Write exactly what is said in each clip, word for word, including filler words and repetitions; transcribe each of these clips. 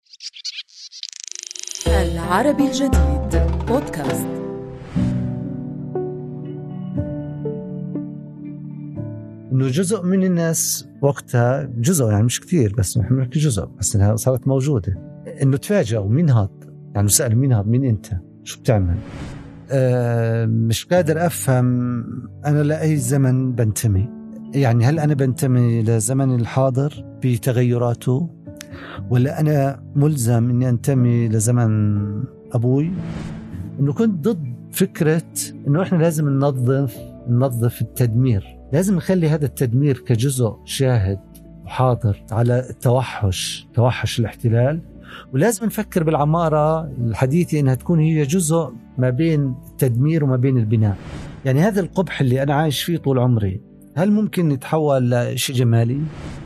العربي الجديد بودكاست. إنه جزء من الناس وقتها، جزء يعني مش كتير بس نحن نحكي جزء بس إنها صارت موجودة، إنه تفاجئوا مين هاد، يعني سأل مين هاد، مين أنت، شو بتعمل. أه مش قادر أفهم أنا لأي زمن بنتمي. يعني هل أنا بنتمي لزمن الحاضر بتغيراته، ولا أنا ملزم إني أنتمي لزمن أبوي؟ إنه كنت ضد فكرة إنه إحنا لازم ننظف ننظف التدمير، لازم نخلي هذا التدمير كجزء شاهد وحاضر على التوحش توحش الاحتلال، ولازم نفكر بالعمارة الحديثة إنها تكون هي جزء ما بين التدمير وما بين البناء. يعني هذا القبح اللي أنا عايش فيه طول عمري، هل ممكن يتحول لشيء جمالي؟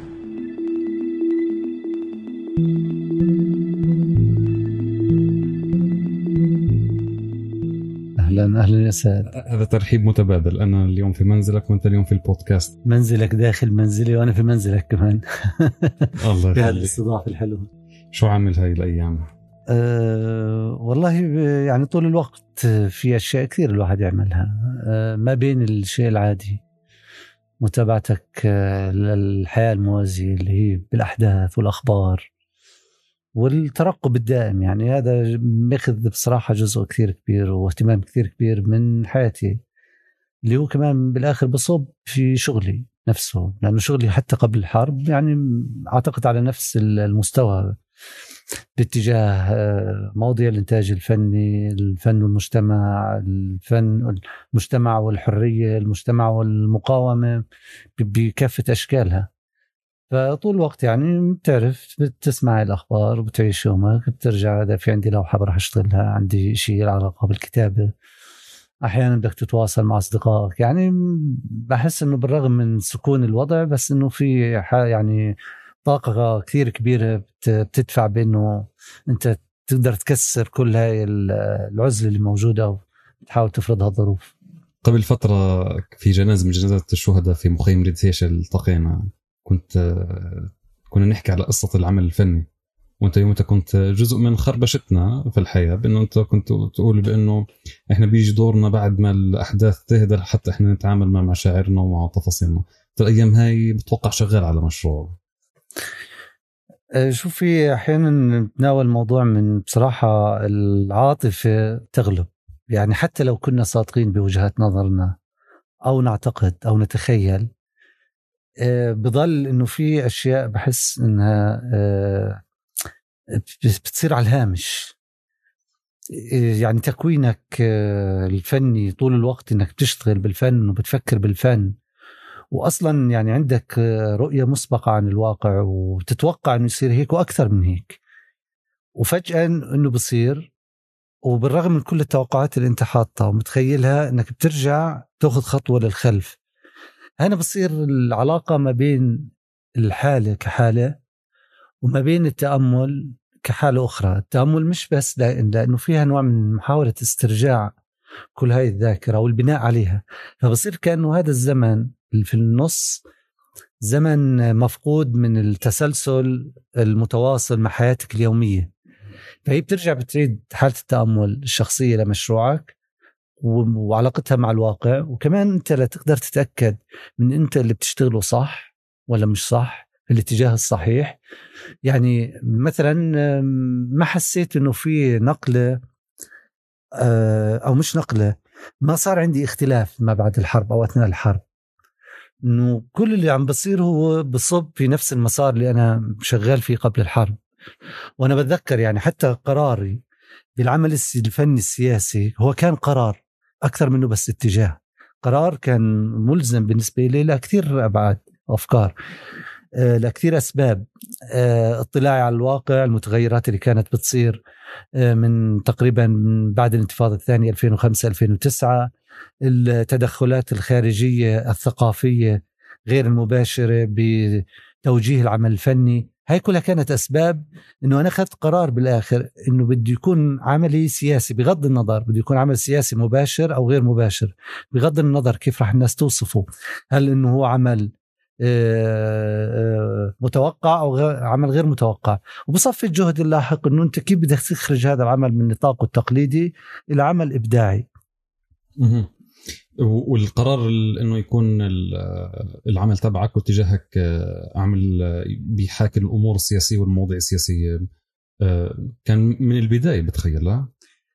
أهلا أهلا يا ساد. هذا ترحيب متبادل، أنا اليوم في منزلك وأنت اليوم في البودكاست. منزلك داخل منزلي وأنا في منزلك كمان. الله يخليك. بهذا الاستضافة الحلوة. شو عامل هاي الأيام؟ أه والله يعني طول الوقت في أشياء كثير الواحد يعملها، أه ما بين الشيء العادي، متابعتك أه للحياة الموازية اللي هي بالأحداث والأخبار والترقب الدائم. يعني هذا ماخذ بصراحة جزء كثير كبير واهتمام كثير كبير من حياتي، اللي هو كمان بالآخر بصب في شغلي نفسه، لأنه شغلي حتى قبل الحرب يعني أعتقد على نفس المستوى باتجاه مواضيع الإنتاج الفني، الفن والمجتمع، الفن المجتمع والحرية، المجتمع والمقاومة بكافة أشكالها. فطول الوقت يعني بتعرف بتسمع الأخبار وبتعيش يومك، بترجع هذا في عندي لوحة برح أشتغلها، عندي شيء علاقة بالكتابة، أحيانا بدك تتواصل مع أصدقائك. يعني بحس إنه بالرغم من سكون الوضع بس إنه في يعني طاقة كثير كبيرة بتدفع بأنه أنت تقدر تكسر كل هاي العزلة اللي موجودة وتحاول تفرضها الظروف. قبل فترة في جنازة من جنازات الشهداء في مخيم ريدسيش التقينا، كنت كنا نحكي على قصة العمل الفني، وانت يومتها كنت جزء من خربشتنا في الحياة، بأنه انت كنت تقول بأنه احنا بيجي دورنا بعد ما الأحداث تهدر حتى احنا نتعامل مع مشاعرنا ومع تفاصيلنا. الأيام هاي بتوقع شغال على مشروع. شوفي أحيانا نتناول الموضوع من بصراحة العاطفة تغلب، يعني حتى لو كنا صادقين بوجهات نظرنا أو نعتقد أو نتخيل، بظل إنه في أشياء بحس إنها بتصير على الهامش. يعني تكوينك الفني طول الوقت إنك بتشتغل بالفن وبتفكر بالفن، وأصلا يعني عندك رؤية مسبقة عن الواقع وتتوقع إنه يصير هيك وأكثر من هيك، وفجأة إنه بصير، وبالرغم من كل التوقعات اللي أنت حاطها ومتخيلها إنك بترجع تأخذ خطوة للخلف. هنا بصير العلاقة ما بين الحالة كحالة وما بين التأمل كحالة أخرى. التأمل مش بس لأنه فيها نوع من محاولة استرجاع كل هاي الذاكرة والبناء عليها، فبصير كأنه هذا الزمن في النص زمن مفقود من التسلسل المتواصل مع حياتك اليومية، فهي بترجع بتريد حالة التأمل الشخصية لمشروعك وعلاقتها مع الواقع، وكمان أنت لا تقدر تتأكد من أنت اللي بتشتغله صح ولا مش صح في الاتجاه الصحيح. يعني مثلا ما حسيت أنه في نقلة أو مش نقلة، ما صار عندي اختلاف ما بعد الحرب أو أثناء الحرب، إنه كل اللي عم بصير هو بصب في نفس المسار اللي أنا شغال فيه قبل الحرب. وأنا بتذكر يعني حتى قراري بالعمل الفني السياسي هو كان قرار أكثر منه بس اتجاه، قرار كان ملزم بالنسبة لي لكثير أبعاد وأفكار، لكثير أسباب، اطلاعي على الواقع، المتغيرات اللي كانت بتصير من تقريبا بعد الانتفاضة الثانية ألفين وخمسة ألفين وتسعة، التدخلات الخارجية الثقافية غير المباشرة بتوجيه العمل الفني. هاي كلها كانت أسباب إنه أنا أخذت قرار بالآخر إنه بدي يكون عملي سياسي، بغض النظر بدي يكون عمل سياسي مباشر أو غير مباشر، بغض النظر كيف رح الناس توصفه، هل إنه هو عمل متوقع أو عمل غير متوقع. وبصفي الجهد اللاحق أنه أنت كيف بدك تخرج هذا العمل من نطاقه التقليدي إلى عمل إبداعي. والقرار انه يكون العمل تبعك واتجاهك عمل بيحاكي الامور السياسيه والمواضيع السياسيه كان من البدايه بتخيل؟ لا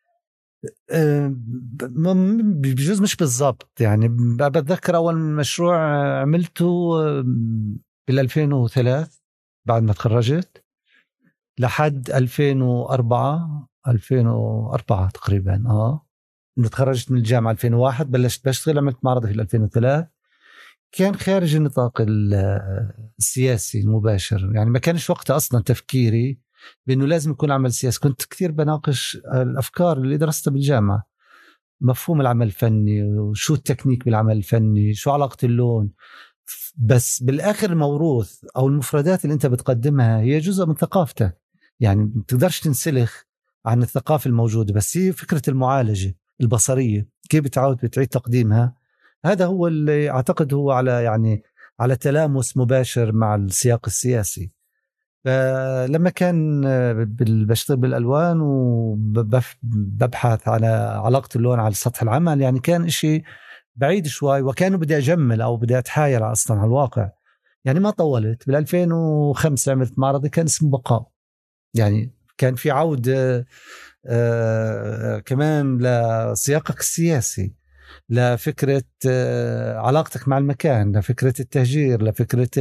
بجوز مش بالضبط. يعني بتذكر اول مشروع عملته بال ألفين وثلاثة بعد ما تخرجت لحد ألفين وأربعة ألفين وأربعة تقريبا. اه تخرجت من الجامعة ألفين وواحد، بلشت بشتغل، عملت معرض في ألفين وثلاثة. كان خارج النطاق السياسي المباشر، يعني ما كانش وقتها أصلا تفكيري بأنه لازم يكون عمل سياسي. كنت كثير بناقش الأفكار اللي درستها بالجامعة، مفهوم العمل الفني وشو التكنيك بالعمل الفني، شو علاقة اللون. بس بالآخر الموروث أو المفردات اللي أنت بتقدمها هي جزء من ثقافتك، يعني ما تقدرش تنسلخ عن الثقافة الموجودة. بس هي فكرة المعالجة البصرية كيف بتعود بتعيد تقديمها، هذا هو اللي أعتقد هو على يعني على تلامس مباشر مع السياق السياسي. فلما كان بشتغل بالألوان وببحث على علاقة اللون على سطح العمل، يعني كان إشي بعيد شوي، وكانوا بدي أجمل أو بدي أتحايل أصلا على الواقع. يعني ما طولت، بالألفين وخمسة عملت معرض كان اسمه بقاء، يعني كان في عودة آه كمان لسياقك السياسي، لفكرة آه علاقتك مع المكان، لفكرة التهجير، لفكرة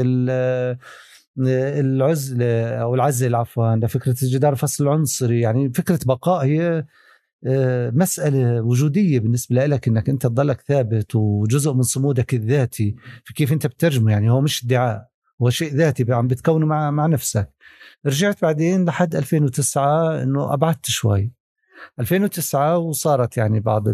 العزلة أو العزل عفوا، لفكرة الجدار الفصل العنصري. يعني فكرة بقاء هي آه مسألة وجودية بالنسبة لك، إنك أنت تضلك ثابت وجزء من صمودك الذاتي في كيف أنت بترجمه. يعني هو مش ادعاء، هو شيء ذاتي عم بتكونه مع مع نفسك. رجعت بعدين لحد ألفين وتسعة إنه أبعدت شوي ألفين وتسعة، وصارت يعني بعض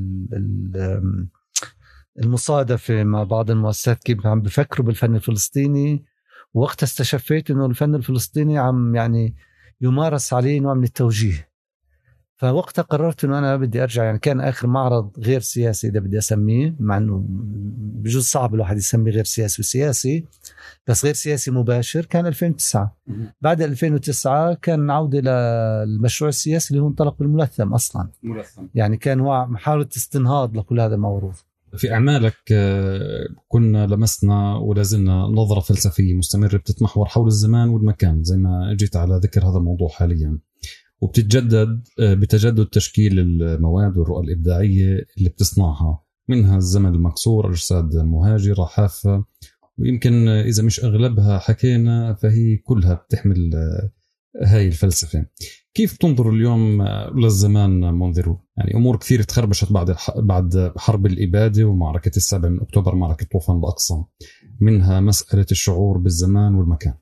المصادفة مع بعض المؤسسات كيف عم بفكروا بالفن الفلسطيني. وقتها استشفيت إنه الفن الفلسطيني عم يعني يمارس عليه نوع من التوجيه. فوقتها قررت إنه أنا بدي أرجع. يعني كان آخر معرض غير سياسي إذا بدي أسميه، مع إنه بجوز صعب الواحد يسميه غير سياسي وسياسي، بس غير سياسي مباشر، كان ألفين وتسعة. بعد ألفين وتسعة كان عودة للمشروع السياسي اللي هو انطلق بالملثم أصلا. ملثم. يعني كان هو محاولة استنهاض لكل هذا الموروث. في أعمالك كنا لمسنا ولازلنا نظرة فلسفية مستمرة بتتمحور حول الزمان والمكان، زي ما جيت على ذكر هذا الموضوع حاليا، وبتتجدد بتجدد تشكيل المواد والرؤى الإبداعية اللي بتصنعها، منها الزمن المكسور، أجساد مهاجرة، حافة، ويمكن إذا مش أغلبها حكينا فهي كلها بتحمل هاي الفلسفة. كيف تنظر اليوم للزمان منظره؟ يعني أمور كثير تخربشت بعد بعد حرب الإبادة ومعركة السابع من أكتوبر، معركة طوفان الأقصى، منها مسألة الشعور بالزمان والمكان.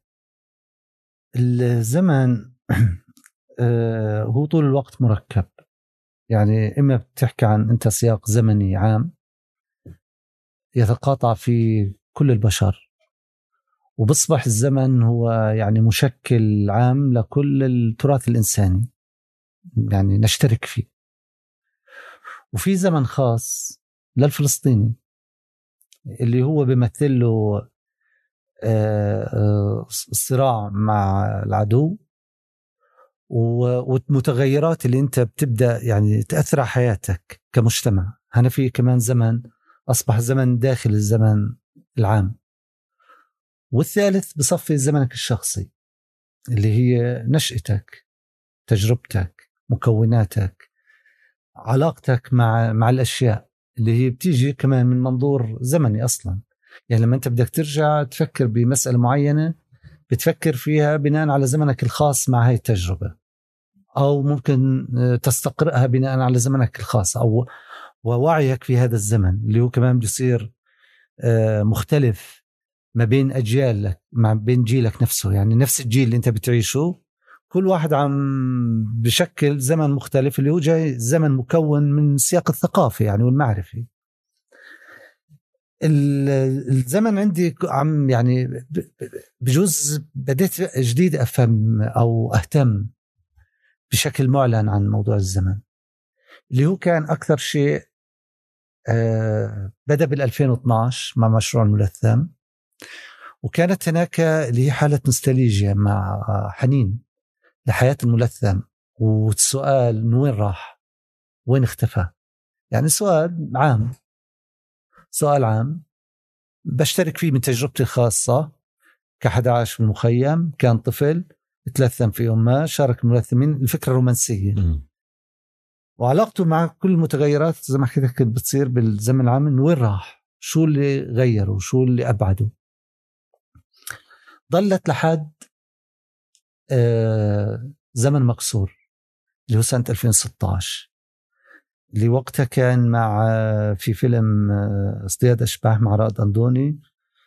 الزمن هو طول الوقت مركب، يعني إما بتحكي عن أنت سياق زمني عام يتقاطع في كل البشر، وبصبح الزمن هو يعني مشكل عام لكل التراث الإنساني، يعني نشترك فيه. وفي زمن خاص للفلسطيني اللي هو بيمثل له الصراع مع العدو والمتغيرات اللي انت بتبدأ يعني تأثر على حياتك كمجتمع. هنا في كمان زمن أصبح زمن داخل الزمن العام. والثالث بصفي زمنك الشخصي اللي هي نشأتك، تجربتك، مكوناتك، علاقتك مع مع الأشياء اللي هي بتيجي كمان من منظور زمني أصلا. يعني لما أنت بدك ترجع تفكر بمسألة معينة بتفكر فيها بناء على زمنك الخاص مع هاي التجربة، أو ممكن تستقرأها بناء على زمنك الخاص أو ووعيك في هذا الزمن اللي هو كمان بيصير مختلف ما بين أجيالك، ما بين جيلك نفسه. يعني نفس الجيل اللي أنت بتعيشه كل واحد عم بشكل زمن مختلف اللي هو جاي زمن مكون من سياق الثقافي يعني والمعرفي. الزمن عندي عم يعني بجوز بديت جديد أفهم أو أهتم بشكل معلن عن موضوع الزمن اللي هو كان أكثر شيء آه بدأ بالألفين واثناشر مع مشروع الملثم، وكانت هناك اللي هي حالة نوستالجيا مع حنين لحياة الملثم، والسؤال إنه وين راح، وين اختفى. يعني سؤال عام، سؤال عام بشترك فيه من تجربتي الخاصة كحد عاش في المخيم، كان طفل تلثم في يوم ما، شارك الملثمين. الفكرة رومانسية م. وعلاقته مع كل المتغيرات زي ما حكيت لك بتصير بالزمن العام، إنه وين راح، شو اللي غيره، شو اللي أبعده. ضلت لحد آه زمن مكسور اللي هو سنة ألفين وستة عشر، اللي وقتها كان مع في فيلم اصطياد أشباح مع رائد أندوني.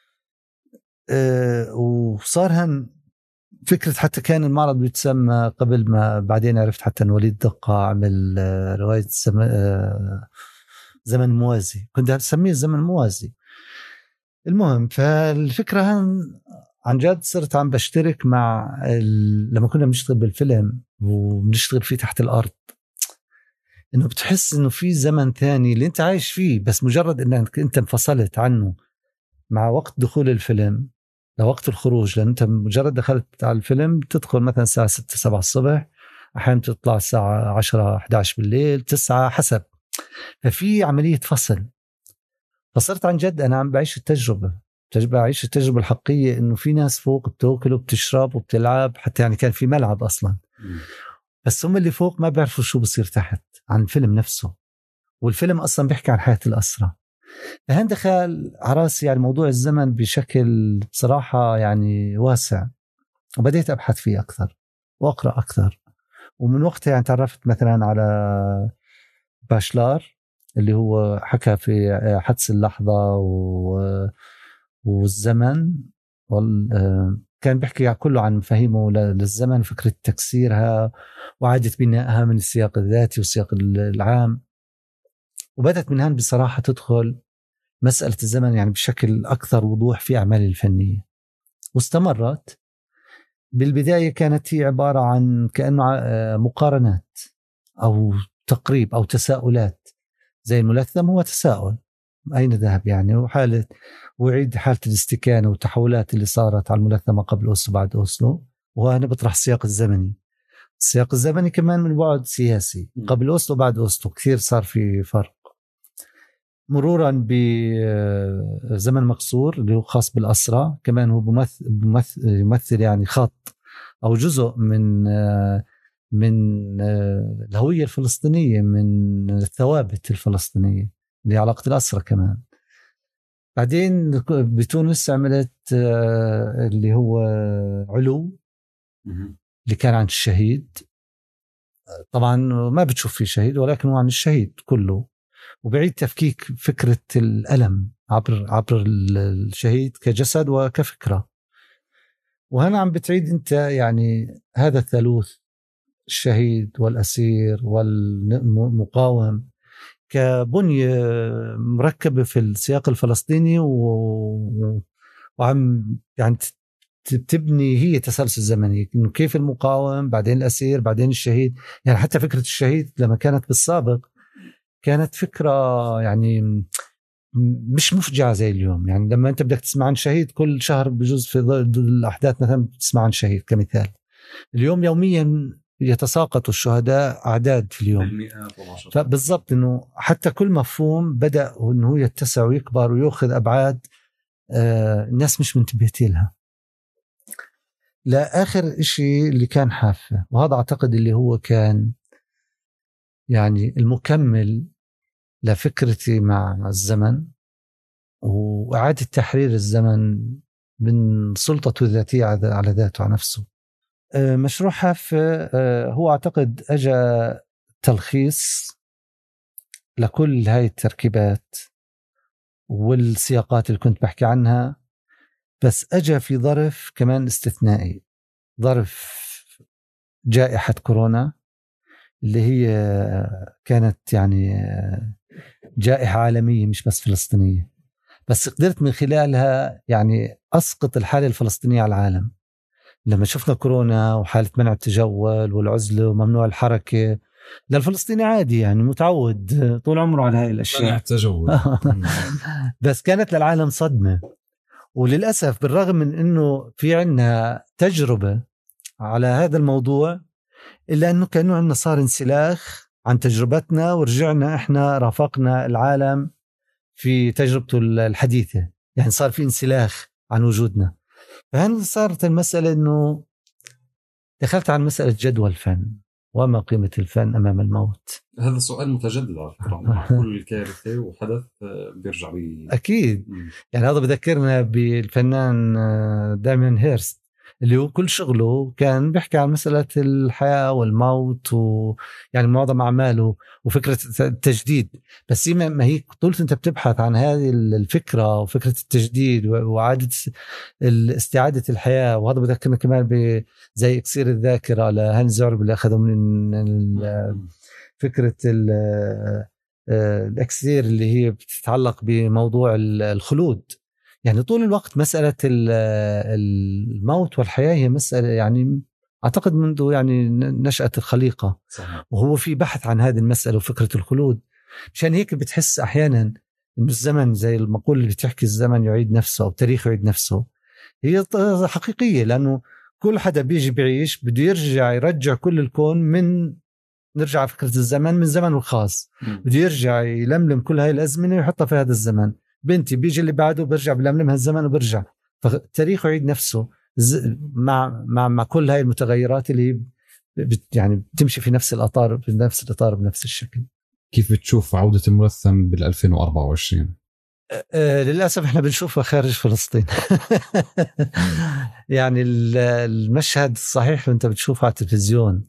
أه وصار هن فكرة، حتى كان المعرض بيتسمى قبل ما بعدين عرفت حتى أن وليد دقة عمل رواية زمن, أه زمن موازي، كنت أسميه الزمن الموازي. المهم فالفكرة هن عن جد صرت عم بشترك مع لما كنا بنشتغل بالفيلم وبنشتغل فيه تحت الأرض، إنه بتحس إنه في زمن ثاني اللي أنت عايش فيه، بس مجرد إنك أنت انفصلت عنه مع وقت دخول الفيلم لوقت الخروج. لأن أنت مجرد دخلت على الفيلم تدخل مثلا الساعة ستة سبعة الصبح، أحيانا تطلع الساعة عشرة إحدى عشر بالليل، تسعة حسب. ففي عملية فصل. فصرت عن جد أنا عم بعيش التجربة، بعيش التجربة الحقيقية، إنه في ناس فوق بتأكل وبتشرب وبتلعب، حتى يعني كان في ملعب أصلا، بس هم اللي فوق ما بيعرفوا شو بصير تحت عن الفيلم نفسه. والفيلم أصلا بيحكي عن حياة الأسرة. فهن دخل عراسي يعني موضوع الزمن بشكل بصراحة يعني واسع، وبديت أبحث فيه أكثر وأقرأ أكثر. ومن وقتها يعني تعرفت مثلا على باشلار اللي هو حكى في حدس اللحظة والزمن، كان بيحكي كله عن مفاهيمه للزمن، فكرة تكسيرها وعادة بنائها من السياق الذاتي والسياق العام. وبدأت من هان بصراحة تدخل مسألة الزمن يعني بشكل أكثر وضوح في أعمالي الفنية، واستمرت. بالبداية كانت هي عبارة عن كأنه مقارنات أو تقريب أو تساؤلات، زي الملثم هو تساؤل أين ذهب يعني، وحالة وعيد حالة الاستكانة والتحولات اللي صارت على الملثمة قبل أوسلو بعد أوسلو. وهنا بطرح السياق الزمني، السياق الزمني كمان من بعد سياسي، قبل أوسلو بعد أوسلو كثير صار في فرق. مرورا بزمن مكسور اللي هو خاص بالأسرة، كمان هو بمثل, بمثل يمثل يعني خط أو جزء من من الهوية الفلسطينية، من الثوابت الفلسطينية اللي علاقة الأسرة. كمان بعدين بتونس عملت اللي هو علو اللي كان عن الشهيد. طبعا ما بتشوف فيه شهيد، ولكن هو عن الشهيد كله، وبعيد تفكيك فكرة الألم عبر عبر الشهيد كجسد وكفكرة. وهنا عم بتعيد أنت يعني هذا الثالوث، الشهيد والأسير والمقاوم، كبنية مركبة في السياق الفلسطيني، و... وعم يعني تبني هي تسلسل زمني، إنه كيف المقاوم بعدين الأسير بعدين الشهيد. يعني حتى فكرة الشهيد لما كانت بالسابق كانت فكرة يعني مش مفجعة زي اليوم. يعني لما أنت بدك تسمع عن شهيد كل شهر بجوز في الأحداث مثلا تسمع عن شهيد كمثال، اليوم يوميا يتساقط الشهداء أعداد في اليوم. فبالضبط إنه حتى كل مفهوم بدأ إنه يتسع ويكبر ويأخذ أبعاد آه الناس مش منتبهتي لها. لا آخر إشي اللي كان حافة، وهذا أعتقد اللي هو كان يعني المكمل لفكرتي مع الزمن وإعادة تحرير الزمن من سلطته الذاتية على ذاته على نفسه. مشروع حافة هو أعتقد أجا تلخيص لكل هاي التركيبات والسياقات اللي كنت بحكي عنها، بس أجا في ظرف كمان استثنائي، ظرف جائحة كورونا اللي هي كانت يعني جائحة عالمية مش بس فلسطينية، بس قدرت من خلالها يعني أسقط الحالة الفلسطينية على العالم. لما شفنا كورونا وحالة منع التجول والعزلة وممنوع الحركة، للفلسطيني عادي يعني متعود طول عمره على هاي الأشياء منع التجول بس كانت للعالم صدمة. وللأسف بالرغم من أنه في عنا تجربة على هذا الموضوع، إلا أنه كأنه عنا صار انسلاخ عن تجربتنا، ورجعنا إحنا رافقنا العالم في تجربته الحديثة، يعني صار في انسلاخ عن وجودنا. فهنا صارت المسألة أنه دخلت عن مسألة جدوى الفن، وما قيمة الفن أمام الموت. هذا سؤال متجدد على فكرة مع كل كارثة وحدث بيرجع بي أكيد. م. يعني هذا بذكرنا بالفنان دامين هيرست اللي هو كل شغله كان بيحكي عن مسألة الحياة والموت، ويعني معظم أعماله وفكرة التجديد. بس ما هي طولت أنت بتبحث عن هذه الفكرة وفكرة التجديد وعادة استعادة الحياة. وهذا بذكرنا كمان بزي إكسير الذاكرة لهاني زعرب اللي أخذه من فكرة الإكسير اللي هي بتتعلق بموضوع الخلود. يعني طول الوقت مسألة الموت والحياة هي مسألة يعني أعتقد منذ يعني نشأة الخليقة. صحيح. وهو في بحث عن هذه المسألة وفكرة الخلود. مشان هيك بتحس أحيانا إنه الزمن زي المقولة اللي بتحكي الزمن يعيد نفسه أو تاريخ يعيد نفسه، هي حقيقية، لأنه كل حدا بيجي بعيش بده يرجع يرجع كل الكون من نرجع فكرة الزمن من زمن الخاص، بده يرجع يلملم كل هاي الأزمنة ويحطها في هذا الزمن. بنتي بيجي اللي بعده برجع بلملم هالزمن وبرجع، فالتاريخ يعيد نفسه مع مع مع كل هاي المتغيرات اللي بت يعني بتمشي في نفس الأطار بنفس الإطار بنفس الشكل. كيف بتشوف عودة الملثم بال ألفين وأربعة وعشرين؟ أه للأسف احنا بنشوفها خارج فلسطين. يعني المشهد الصحيح وانت بتشوفه على التلفزيون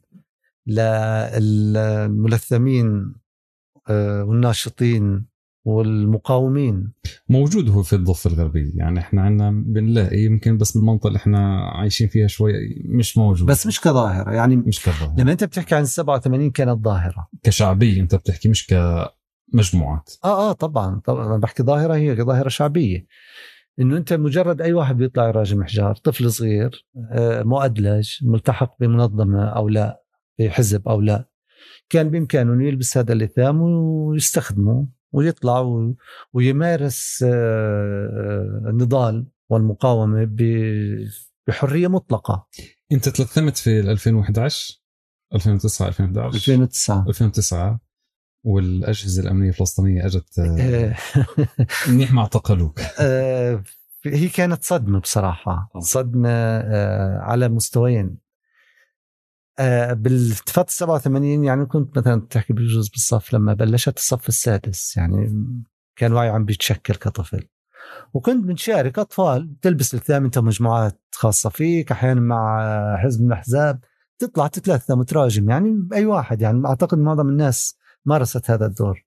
للملثمين والناشطين والمقاومين موجود هو في الضفة الغربية. يعني احنا عنا بنلاقي يمكن بس بالمنطقة اللي احنا عايشين فيها شوي مش موجود، بس مش كظاهرة. يعني مش كظاهرة. لما انت بتحكي عن سبعة وثمانين كانت ظاهرة كشعبية، انت بتحكي مش كمجموعات. اه اه طبعا طبعا بحكي ظاهرة، هي ظاهرة شعبية. انه انت مجرد اي واحد بيطلع يراجم حجار، طفل صغير آه مؤدلج ملتحق بمنظمة او لا بحزب او لا، كان بامكانه انه يلبس هذا اللثام ويستخدمه ويطلع ويمارس النضال والمقاومة بحرية مطلقة. انت تلثمت في ألفين وإحدى عشر ألفين وتسعة ألفين وإحدى عشر ألفين وتسعة ألفين وتسعة والأجهزة الأمنية الفلسطينية أجت منيح ما اعتقلوك. هي كانت صدمة بصراحة، صدمة على مستويين. آه بالفترة سبعة وثمانين يعني كنت مثلا تحكي بجوز بالصف لما بلشت الصف السادس، يعني كان وعي عم بيتشكل كطفل، وكنت بنشارك أطفال تلبس الثام انت مجموعات خاصة فيك، أحيانا مع حزب من الأحزاب تطلع تتلثم وتراجم، يعني أي واحد. يعني أعتقد معظم الناس مارست هذا الدور.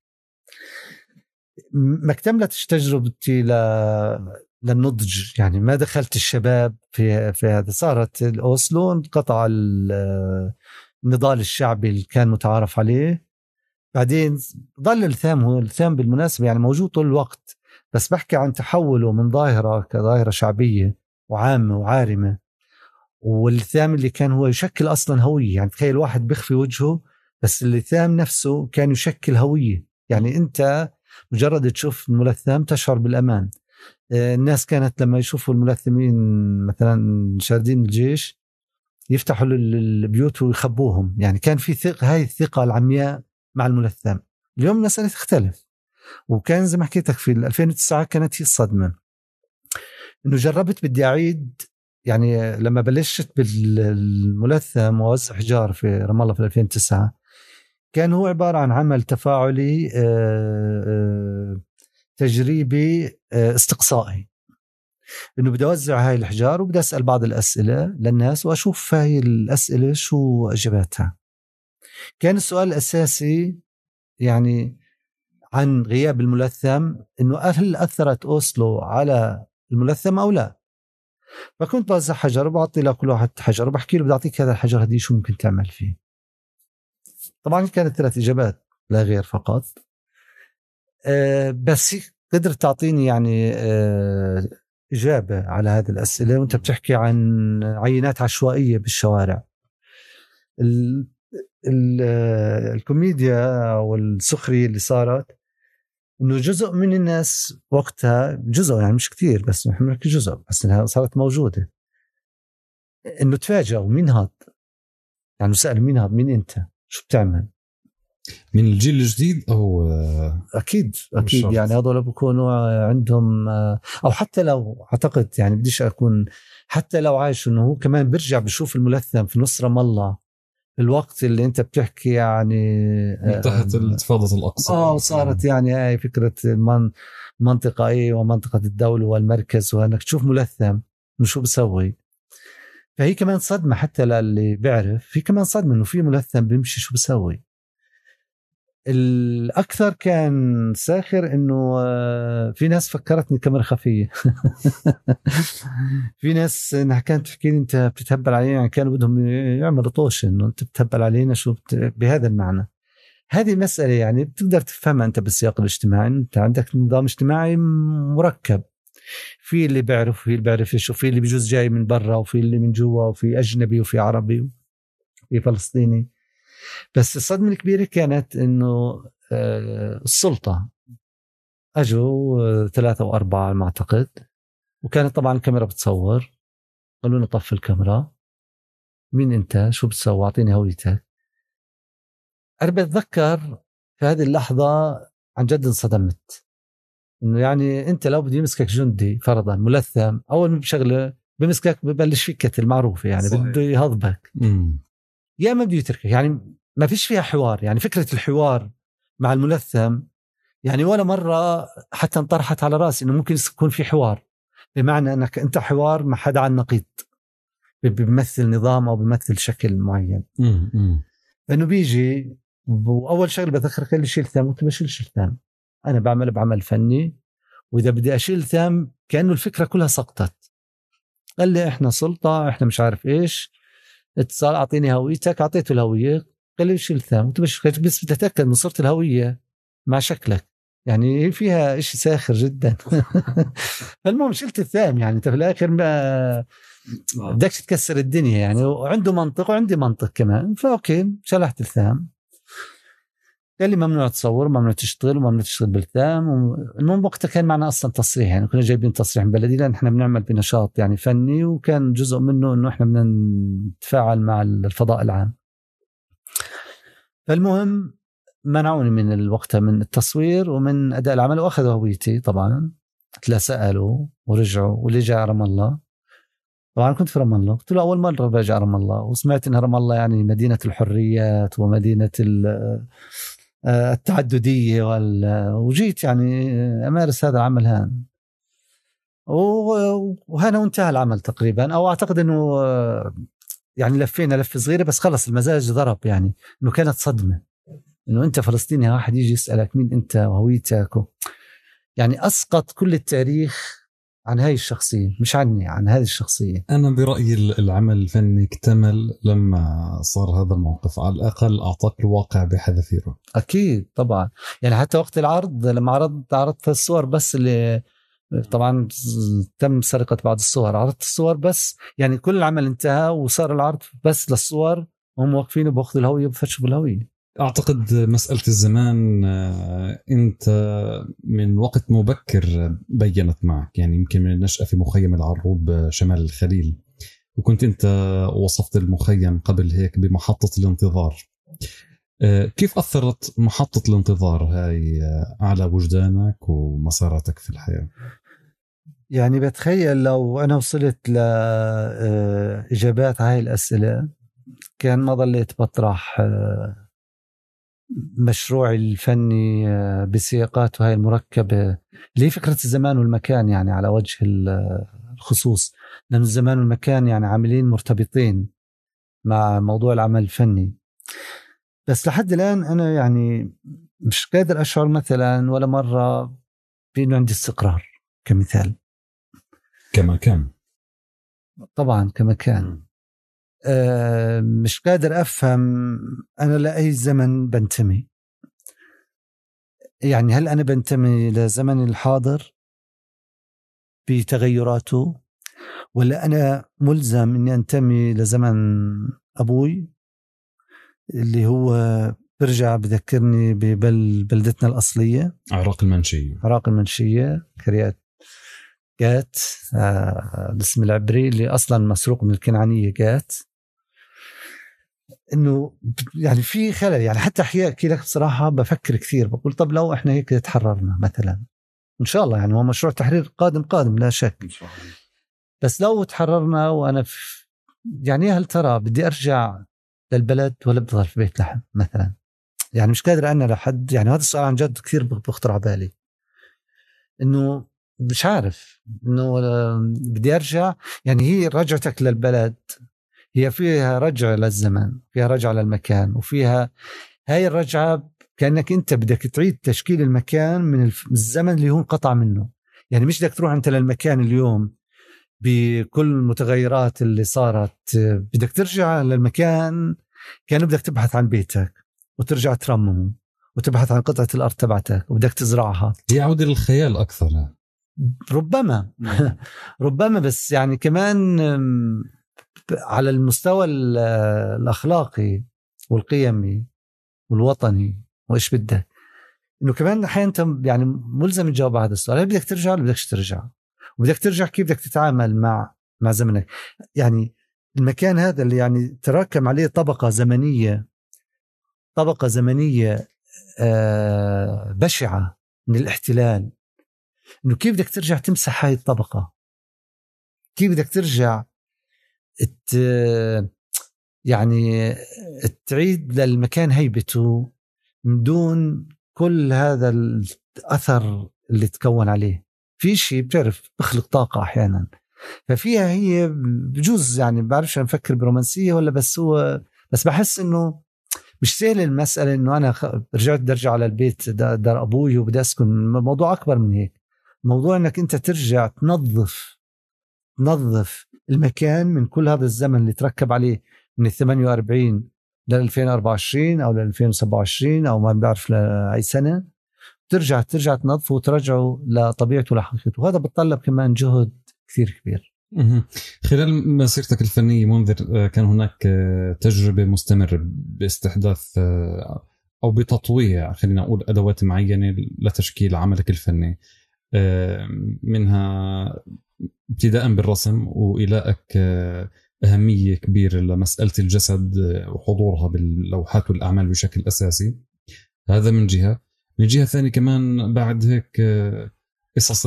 ما اكتملتش تجربتي ل... للنضج، يعني ما دخلت الشباب في في هذا. صارت الأوسلو انقطع النضال الشعبي اللي كان متعارف عليه. بعدين ظل الثام، هو الثام بالمناسبة يعني موجود طول الوقت، بس بحكي عن تحوله من ظاهرة كظاهرة شعبية وعامة وعارمة، والثام اللي كان هو يشكل أصلا هوية. يعني تخيل واحد بيخفي وجهه بس الثام نفسه كان يشكل هوية. يعني أنت مجرد تشوف الملثم تشعر بالأمان. الناس كانت لما يشوفوا الملثمين مثلا شاردين الجيش يفتحوا البيوت ويخبوهم، يعني كان في ثقة، هاي الثقة العمياء مع الملثم. اليوم المسألة تختلف. وكان زي ما حكيتك في ألفين وتسعة كانت هي الصدمة إنه جربت بدي أعيد. يعني لما بلشت بالملثم ووزع حجار في رام الله في ألفين وتسعة كان هو عبارة عن عمل تفاعلي تجريبي استقصائي، إنه بدي أوزع هاي الحجار وبدي أسأل بعض الأسئلة للناس وأشوف هاي الأسئلة شو أجاباتها. كان السؤال الأساسي يعني عن غياب الملثم، إنه هل أثرت أوسلو على الملثم أو لا. فكنت بوزع حجر وبعطي لكل واحد حجر وبحكي له بدي أعطيك هذا الحجر هدي شو ممكن تعمل فيه. طبعا كانت ثلاث إجابات لا غير فقط. أه بس قدرت تعطيني يعني أه إجابة على هذه الأسئلة. وأنت بتحكي عن عينات عشوائية بالشوارع. ال ال الكوميديا والسخرية اللي صارت إنه جزء من الناس وقتها، جزء يعني مش كتير بس نحن بنحكي جزء بس إنها صارت موجودة، إنه تفاجئوا مين هاد، يعني سأل مين هاد، مين أنت، شو بتعمل؟ من الجيل الجديد أو أكيد أكيد يعني هذول بيكونوا عندهم، أو حتى لو أعتقد يعني بديش أكون، حتى لو عايش إنه هو كمان برجع بشوف الملثم في نص رام الله الوقت اللي أنت بتحكي يعني تحت الانتفاضة الأقصى آه وصارت يعني هاي فكرة المن المنطقة إيه ومنطقة الدولة والمركز، وأنك تشوف ملثم شو بسوي. فهي كمان صدمة حتى للي بيعرف، في كمان صدمة إنه في ملثم بيمشي شو بسوي. الأكثر كان ساخر إنه في ناس فكرتني كاميرا خفية. في ناس إنها كانت تحكي لي أنت بتتهبل علينا، يعني كانوا بدهم يعملوا طوش إنه أنت بتتهبل علينا شو بت... بهذا المعنى. هذه مسألة يعني بتقدر تفهمها أنت بالسياق الاجتماعي، أنت عندك نظام اجتماعي مركب، في اللي بيعرف وفي اللي بيعرفش، وفي اللي بيجوز جاي من برا وفي اللي من جوا، وفي أجنبي وفي عربي وفي فلسطيني. بس الصدمة الكبيرة كانت إنه السلطة أجوا ثلاثة وأربعة ما أعتقد، وكانت طبعا الكاميرا بتصور، قالوا لنا طفي الكاميرا، مين أنت، شو بتسوي، أعطيني هويتك. أنا بتذكر في هذه اللحظة عن جد انصدمت، إنه يعني أنت لو بدي يمسكك جندي فرضا ملثم، أول ما بشغله بمسكك ببلش فيك كتل معروفة يعني صحيح. بده يهضبك مم. يا ما بده يتركك، يعني ما فيش فيها حوار. يعني فكرة الحوار مع الملثم يعني ولا مرة حتى انطرحت على رأسي إنه ممكن يكون في حوار، بمعنى أنك أنت حوار مع حدا عن نقيض بيمثل نظام أو بيمثل شكل معين. مم. إنه بيجي وأول شغل بذكر كل شيء ثام، وأنت بشيل شيء ثام، أنا بعمل بعمل فني، وإذا بدي أشيل ثام كأنه الفكرة كلها سقطت. قال لي إحنا سلطة، إحنا مش عارف إيش، اتصال، أعطيني هويتك، أعطيته الهوية، قال لي شيل ثام، وأنت بس بس بتتأكد من صورة الهوية مع شكلك، يعني فيها إشي ساخر جدا. فالمهم شلت الثام، يعني أنت في الآخر ما بدك تكسر الدنيا يعني، وعنده منطق وعندي منطق كمان، فأوكي شلحت الثام. قال لي ممنوع تصور، ممنوع تشتغل، وممنوع تشتغل بالثام. المهم وقتها كان معنا أصلا تصريح، يعني كنا جايبين تصريح من بلدي لأن احنا بنعمل بنشاط يعني فني، وكان جزء منه إنه احنا بدنا نتفاعل مع الفضاء العام. فالمهم منعوني من الوقت من التصوير ومن أداء العمل، وأخذوا هويتي طبعا. لا سألوا ورجعوا، واللي جاء رام الله. طبعا كنت في رام الله، قلت له أول مرة برجع رام الله، وسمعت إن رام الله يعني مدينة الحريات ومدينة التعددية، وجيت يعني أمارس هذا العمل هان، وهنا وانتهى العمل تقريبا. أو أعتقد أنه يعني لفينا لفة صغيرة بس خلص المزاج ضرب، يعني أنه كانت صدمة إنه أنت فلسطيني، واحد يجي يسألك مين أنت وهويتك، يعني أسقط كل التاريخ عن هاي الشخصية، مش عني، عن هذه الشخصية. أنا برأيي العمل الفني اكتمل لما صار هذا الموقف، على الأقل أعطاك الواقع بحذافيره. أكيد طبعا، يعني حتى وقت العرض لما عرضت عرضت الصور بس اللي طبعا تم سرقة بعض الصور، عرضت الصور بس، يعني كل العمل انتهى وصار العرض بس للصور، وهم واقفين بأخذ الهوية بفتشوا بالهوية. أعتقد مسألة الزمان أنت من وقت مبكر بيّنت معك، يعني يمكن من النشأة في مخيم العروب شمال الخليل، وكنت أنت وصفت المخيم قبل هيك بمحطة الانتظار. كيف أثرت محطة الانتظار هاي على وجدانك ومساراتك في الحياة؟ يعني بتخيل لو أنا وصلت لإجابات هاي الأسئلة كان ما ضليت بطرح مشروعي الفني بسياقاته هاي المركبة، ليه فكرة الزمان والمكان يعني على وجه الخصوص، لأن الزمان والمكان يعني عاملين مرتبطين مع موضوع العمل الفني. بس لحد الآن أنا يعني مش قادر أشعر مثلا ولا مرة بأنه عندي استقرار كمثال. كمكان طبعا كمكان. أه مش قادر أفهم أنا لأي زمن بنتمي، يعني هل أنا بنتمي لزمن الحاضر بتغيراته، ولا أنا ملزم أني أنتمي لزمن أبوي اللي هو برجع بذكرني ببلدتنا الأصلية عراق المنشية. عراق المنشية كريات جات آه الاسم العبري اللي أصلا مسروق من الكنعانية جات. إنه يعني في خلل يعني حتى أحياء كده بصراحة بفكر كثير بقول طب لو إحنا هيك تحررنا مثلا إن شاء الله يعني هو مشروع تحرير قادم قادم لا شك إن شاء الله. بس لو تحررنا وأنا في يعني هل ترى بدي أرجع للبلد ولا بضل في بيت لحم مثلا يعني مش قادر أنا لحد يعني هذا السؤال عن جد كثير بخطر على بالي إنه مش عارف إنه بدي أرجع يعني هي رجعتك للبلد هي فيها رجع للزمن فيها رجع للمكان وفيها هاي الرجعة كأنك أنت بدك تعيد تشكيل المكان من الزمن اللي هو انقطع منه يعني مش بدك تروح أنت للمكان اليوم بكل المتغيرات اللي صارت بدك ترجع للمكان كأنه بدك تبحث عن بيتك وترجع ترممه وتبحث عن قطعة الأرض تبعتك وبدك تزرعها. هي عودة للخيال أكثر ربما ربما بس يعني كمان على المستوى الأخلاقي والقيمي والوطني وإيش بدك إنه كمان أحيانا أنت يعني ملزم تجاوب على هذا السؤال بدك ترجع ولا بدكش ترجع وبدك ترجع كيف بدك تتعامل مع مع زمنك يعني المكان هذا اللي يعني تراكم عليه طبقة زمنية طبقة زمنية آه بشعة من الاحتلال إنه كيف بدك ترجع تمسح هاي الطبقة كيف بدك ترجع ات يعني تعيد للمكان هيبته من دون كل هذا الأثر اللي تكون عليه في شيء بتعرف بخلق طاقة أحيانا ففيها هي بجوز يعني بعرفش نفكر برومانسية ولا بس هو بس بحس إنه مش سهل المسألة إنه أنا رجعت درجة على البيت دار أبوي وبدي أسكن موضوع أكبر من هيك موضوع إنك أنت ترجع تنظف تنظف المكان من كل هذا الزمن اللي تركب عليه من الثمانية وأربعين لل ألفين وأربعة وعشرين أو لل ألفين وسبعة وعشرين أو ما بعرف لأي سنة ترجع ترجع تنظفه وترجعه لطبيعته ولحقيقته وهذا بتطلب كمان جهد كثير كبير. خلال مسيرتك الفنية منذر كان هناك تجربة مستمرة باستحداث أو بتطويع خلينا نقول أدوات معينة لتشكيل عملك الفني منها ابتداء بالرسم وإلىك أهمية كبيرة لمسألة الجسد وحضورها باللوحات والأعمال بشكل أساسي هذا من جهة من جهة ثانية كمان بعد هيك قصص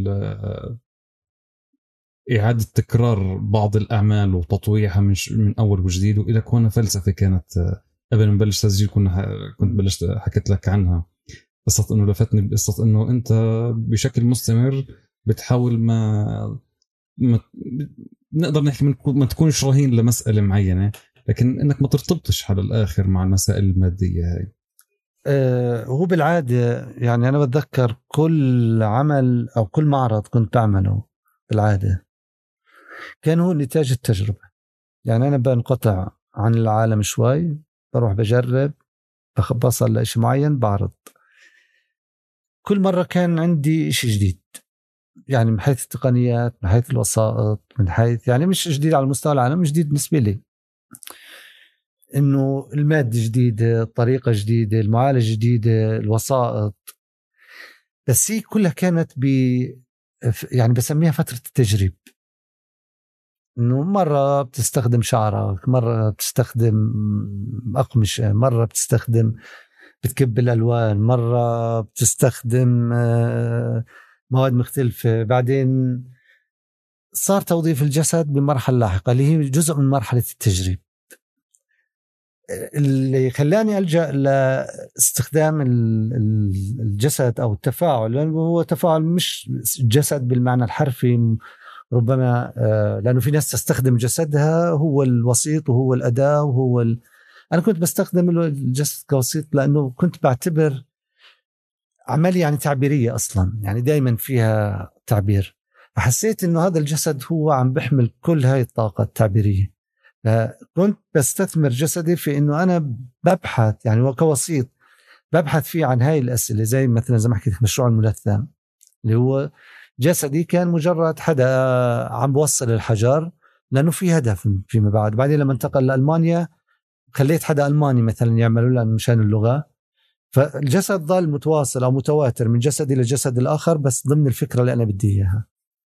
إعادة تكرار بعض الأعمال وتطويعها من من أول وجديد وإلى هنا فلسفة كانت قبل ما نبلش تسجيل كنا كنت بلشت حكيت لك عنها قصة إنه لفتني بقصة إنه أنت بشكل مستمر بتحاول ما, ما نقدر نحكي من ما تكونش رهين لمسألة معينة لكن إنك ما ترتبطش على الآخر مع المسائل المادية هاي. أه هو بالعادة يعني أنا بتذكر كل عمل أو كل معرض كنت بعمله بالعادة كان هو نتاج التجربة يعني أنا بنقطع عن العالم شوي بروح بجرب بصل لإشي معين بعرض كل مرة كان عندي إشي جديد يعني من حيث التقنيات من حيث الوسائط من حيث يعني مش جديد على مستوى العالم مش جديد بالنسبة لي إنه المادة جديدة الطريقة جديدة المعالجة جديدة الوسائط بس هي كلها كانت ب يعني بسميها فترة التجريب إنه مرة بتستخدم شعرك مرة بتستخدم أقمشة مرة بتستخدم بتكب الألوان مرة بتستخدم مواد مختلفة بعدين صار توظيف الجسد بمرحلة لاحقة اللي هي جزء من مرحلة التجريب اللي خلاني ألجأ لاستخدام الجسد أو التفاعل لأنه هو تفاعل مش جسد بالمعنى الحرفي ربما لأنه في ناس تستخدم جسدها هو الوسيط وهو الأداة وهو ال... أنا كنت بستخدم الجسد كوسيط لأنه كنت بعتبر عملية يعني تعبيرية أصلا يعني دايما فيها تعبير فحسيت إنه هذا الجسد هو عم بيحمل كل هاي الطاقة التعبيرية فكنت بستثمر جسدي في إنه أنا ببحث يعني كوسيط ببحث فيه عن هاي الأسئلة زي مثلا زي ما حكيت مشروع الملثم اللي هو جسدي كان مجرد حدا عم بوصل الحجر لأنه في هدف فيما بعد بعدين لما انتقل لألمانيا خليت حدا ألماني مثلا يعملوا لها مشان اللغة، فالجسد ظل متواصل أو متواتر من جسد إلى جسد الآخر بس ضمن الفكرة اللي أنا بدي إياها.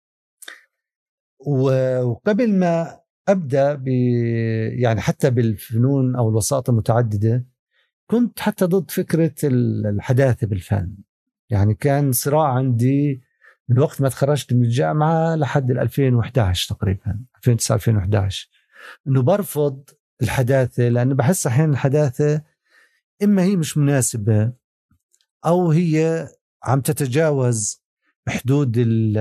وقبل ما أبدأ ب يعني حتى بالفنون أو الوسائط المتعددة كنت حتى ضد فكرة الحداثة بالفن. يعني كان صراع عندي من وقت ما تخرجت من الجامعة لحد ألفين وإحدى عشر تقريبا ألفين وتسعة ألفين وإحدى عشر إنه برفض الحداثة، لأنه بحس أحيانا الحداثة إما هي مش مناسبة أو هي عم تتجاوز حدود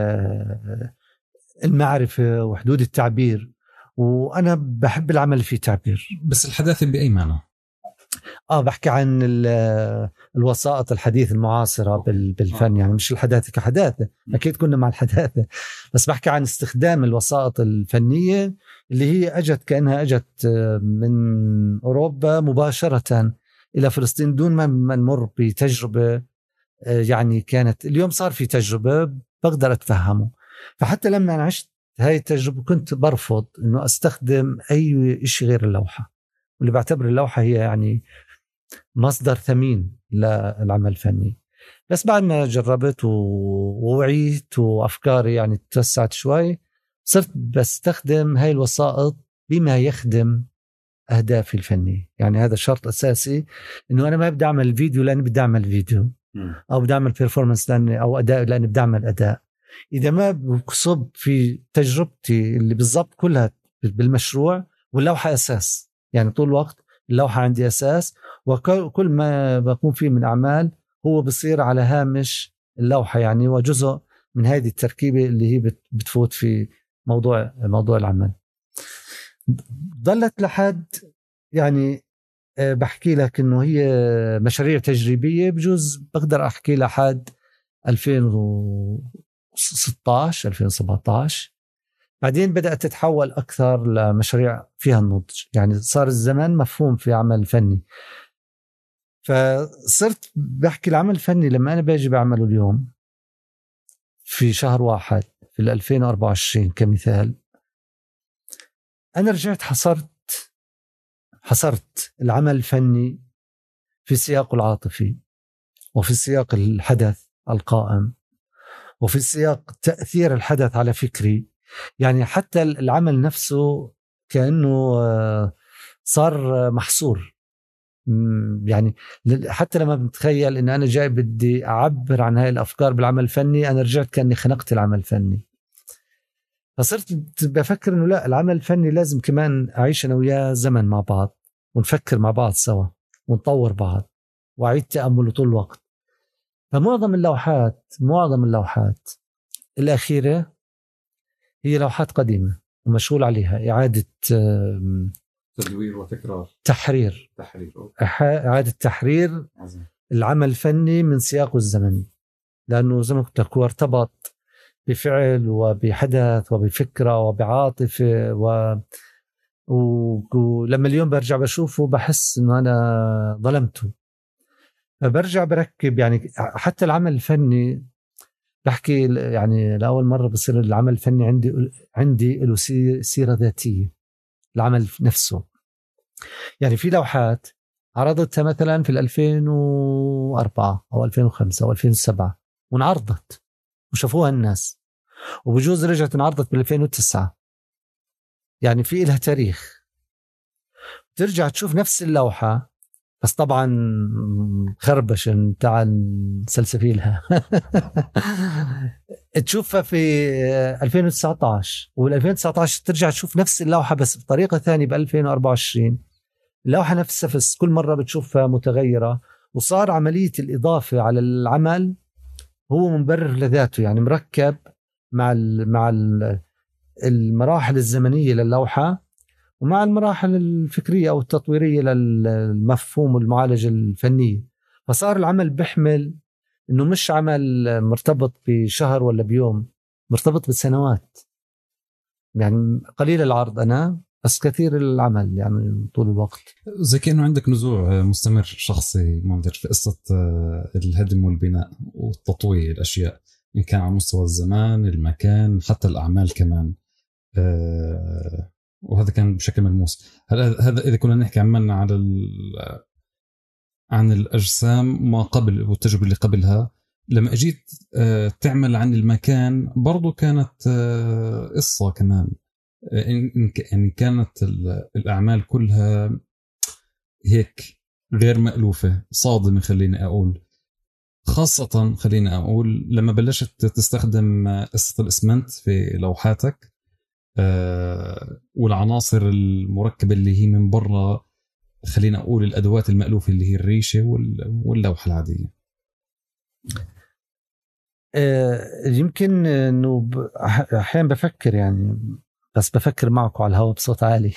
المعرفة وحدود التعبير، وأنا بحب العمل فيه تعبير. بس الحداثة بأي معنى؟ آه بحكي عن الوسائط الحديث المعاصرة بالفن، يعني مش الحداثة كحداثة، أكيد كنا مع الحداثة، بس بحكي عن استخدام الوسائط الفنية اللي هي أجت كأنها أجت من أوروبا مباشرة إلى فلسطين دون ما نمر بتجربة. يعني كانت اليوم صار في تجربة بقدر أتفهمه، فحتى لما أنا عشت هاي التجربة كنت برفض إنه أستخدم أي شيء غير اللوحة، واللي بعتبر اللوحة هي يعني مصدر ثمين للعمل الفني. بس بعد ما جربت ووعيت وأفكاري يعني توسعت شوي صرت بستخدم هاي الوسائط بما يخدم أهدافي الفنية. يعني هذا شرط أساسي، إنه أنا ما بدي أعمل فيديو لأني بدي أعمل فيديو أو بدي أعمل بيرفورمانس لأني أو أداء لأني بدي أعمل أداء. إذا ما بصب في تجربتي اللي بالضبط كلها بالمشروع، واللوحة أساس، يعني طول الوقت اللوحة عندي أساس، وكل ما بكون فيه من أعمال هو بصير على هامش اللوحة، يعني وجزء من هذه التركيبة اللي هي بتفوت في موضوع موضوع العمل. ضلت لحد يعني بحكي لك إنه هي مشاريع تجريبية، بجوز بقدر أحكي لحد ألفين وستة عشر ألفين وسبعة عشر، بعدين بدأت تتحول أكثر لمشاريع فيها النضج، يعني صار الزمن مفهوم في عمل فني. فصرت بحكي العمل الفني لما أنا باجي بعمله اليوم في شهر واحد في ألفين وأربعة وعشرين كمثال، أنا رجعت حصرت حصرت العمل الفني في سياقه العاطفي، وفي سياق الحدث القائم، وفي سياق تأثير الحدث على فكري. يعني حتى العمل نفسه كأنه صار محصور. يعني حتى لما بتخيل إن أنا جاي بدي أعبر عن هاي الأفكار بالعمل الفني، أنا رجعت كأني خنقت العمل الفني. فصرت بفكر إنه لا، العمل الفني لازم كمان أعيش أنا وياه زمن مع بعض، ونفكر مع بعض سوا، ونطور بعض، وأعيد تأمله طول الوقت. فمعظم اللوحات معظم اللوحات الأخيرة هي لوحات قديمة ومشغول عليها إعادة تدوير وتكرار، تحرير تحرير إعادة تحرير عظيم. العمل الفني من سياقه الزمني، لأنه زي ما قلت لك هو ارتبط بفعل وبحدث وبفكرة وبعاطفة و... ولما اليوم برجع بشوفه بحس إنه أنا ظلمته، فبرجع بركب. يعني حتى العمل الفني بحكي يعني لأول مرة بصير العمل الفني عندي عندي له سيرة ذاتية، العمل نفسه. يعني في لوحات عرضتها مثلا في ألفين وأربعة أو ألفين وخمسة أو ألفين وسبعة وانعرضت وشافوها الناس، وبجوز رجعت انعرضت بال ألفين وتسعة، يعني في إلها تاريخ. ترجع تشوف نفس اللوحة بس طبعا خربش بتاع سلسفيلها تشوفها في ألفين وتسعة عشر، وال2019 ترجع تشوف نفس اللوحة بس بطريقة ثانية ب ألفين وأربعة وعشرين. اللوحة نفسها بس كل مرة بتشوفها متغيرة، وصار عملية الإضافة على العمل هو مبرر لذاته، يعني مركب مع مع المراحل الزمنية للوحة ومع المراحل الفكرية أو التطويرية للمفهوم والمعالجة الفنية. فصار العمل بيحمل إنه مش عمل مرتبط بشهر ولا بيوم، مرتبط بسنوات. يعني قليل العرض أنا بس كثير العمل، يعني طول الوقت. زي كأنه عندك نزوع مستمر شخصي منذر في قصة الهدم والبناء والتطوير الأشياء، إن كان على مستوى الزمان، المكان، حتى الأعمال كمان. وهذا كان بشكل ملموس. هذا هذا إذا كنا نحكي عملنا على عن الأجسام ما قبل والتجربة اللي قبلها. لما أجيت تعمل عن المكان برضو كانت قصة كمان، يعني كانت الأعمال كلها هيك غير مألوفة، صادمة خليني أقول. خاصة خليني أقول لما بلشت تستخدم قصة الإسمنت في لوحاتك والعناصر المركبة اللي هي من برا، خلينا أقول الأدوات المألوفة اللي هي الريشة واللوحة العادية. يمكن أنه أحيانا بفكر يعني بس بفكر معكم على الهواء بصوت عالي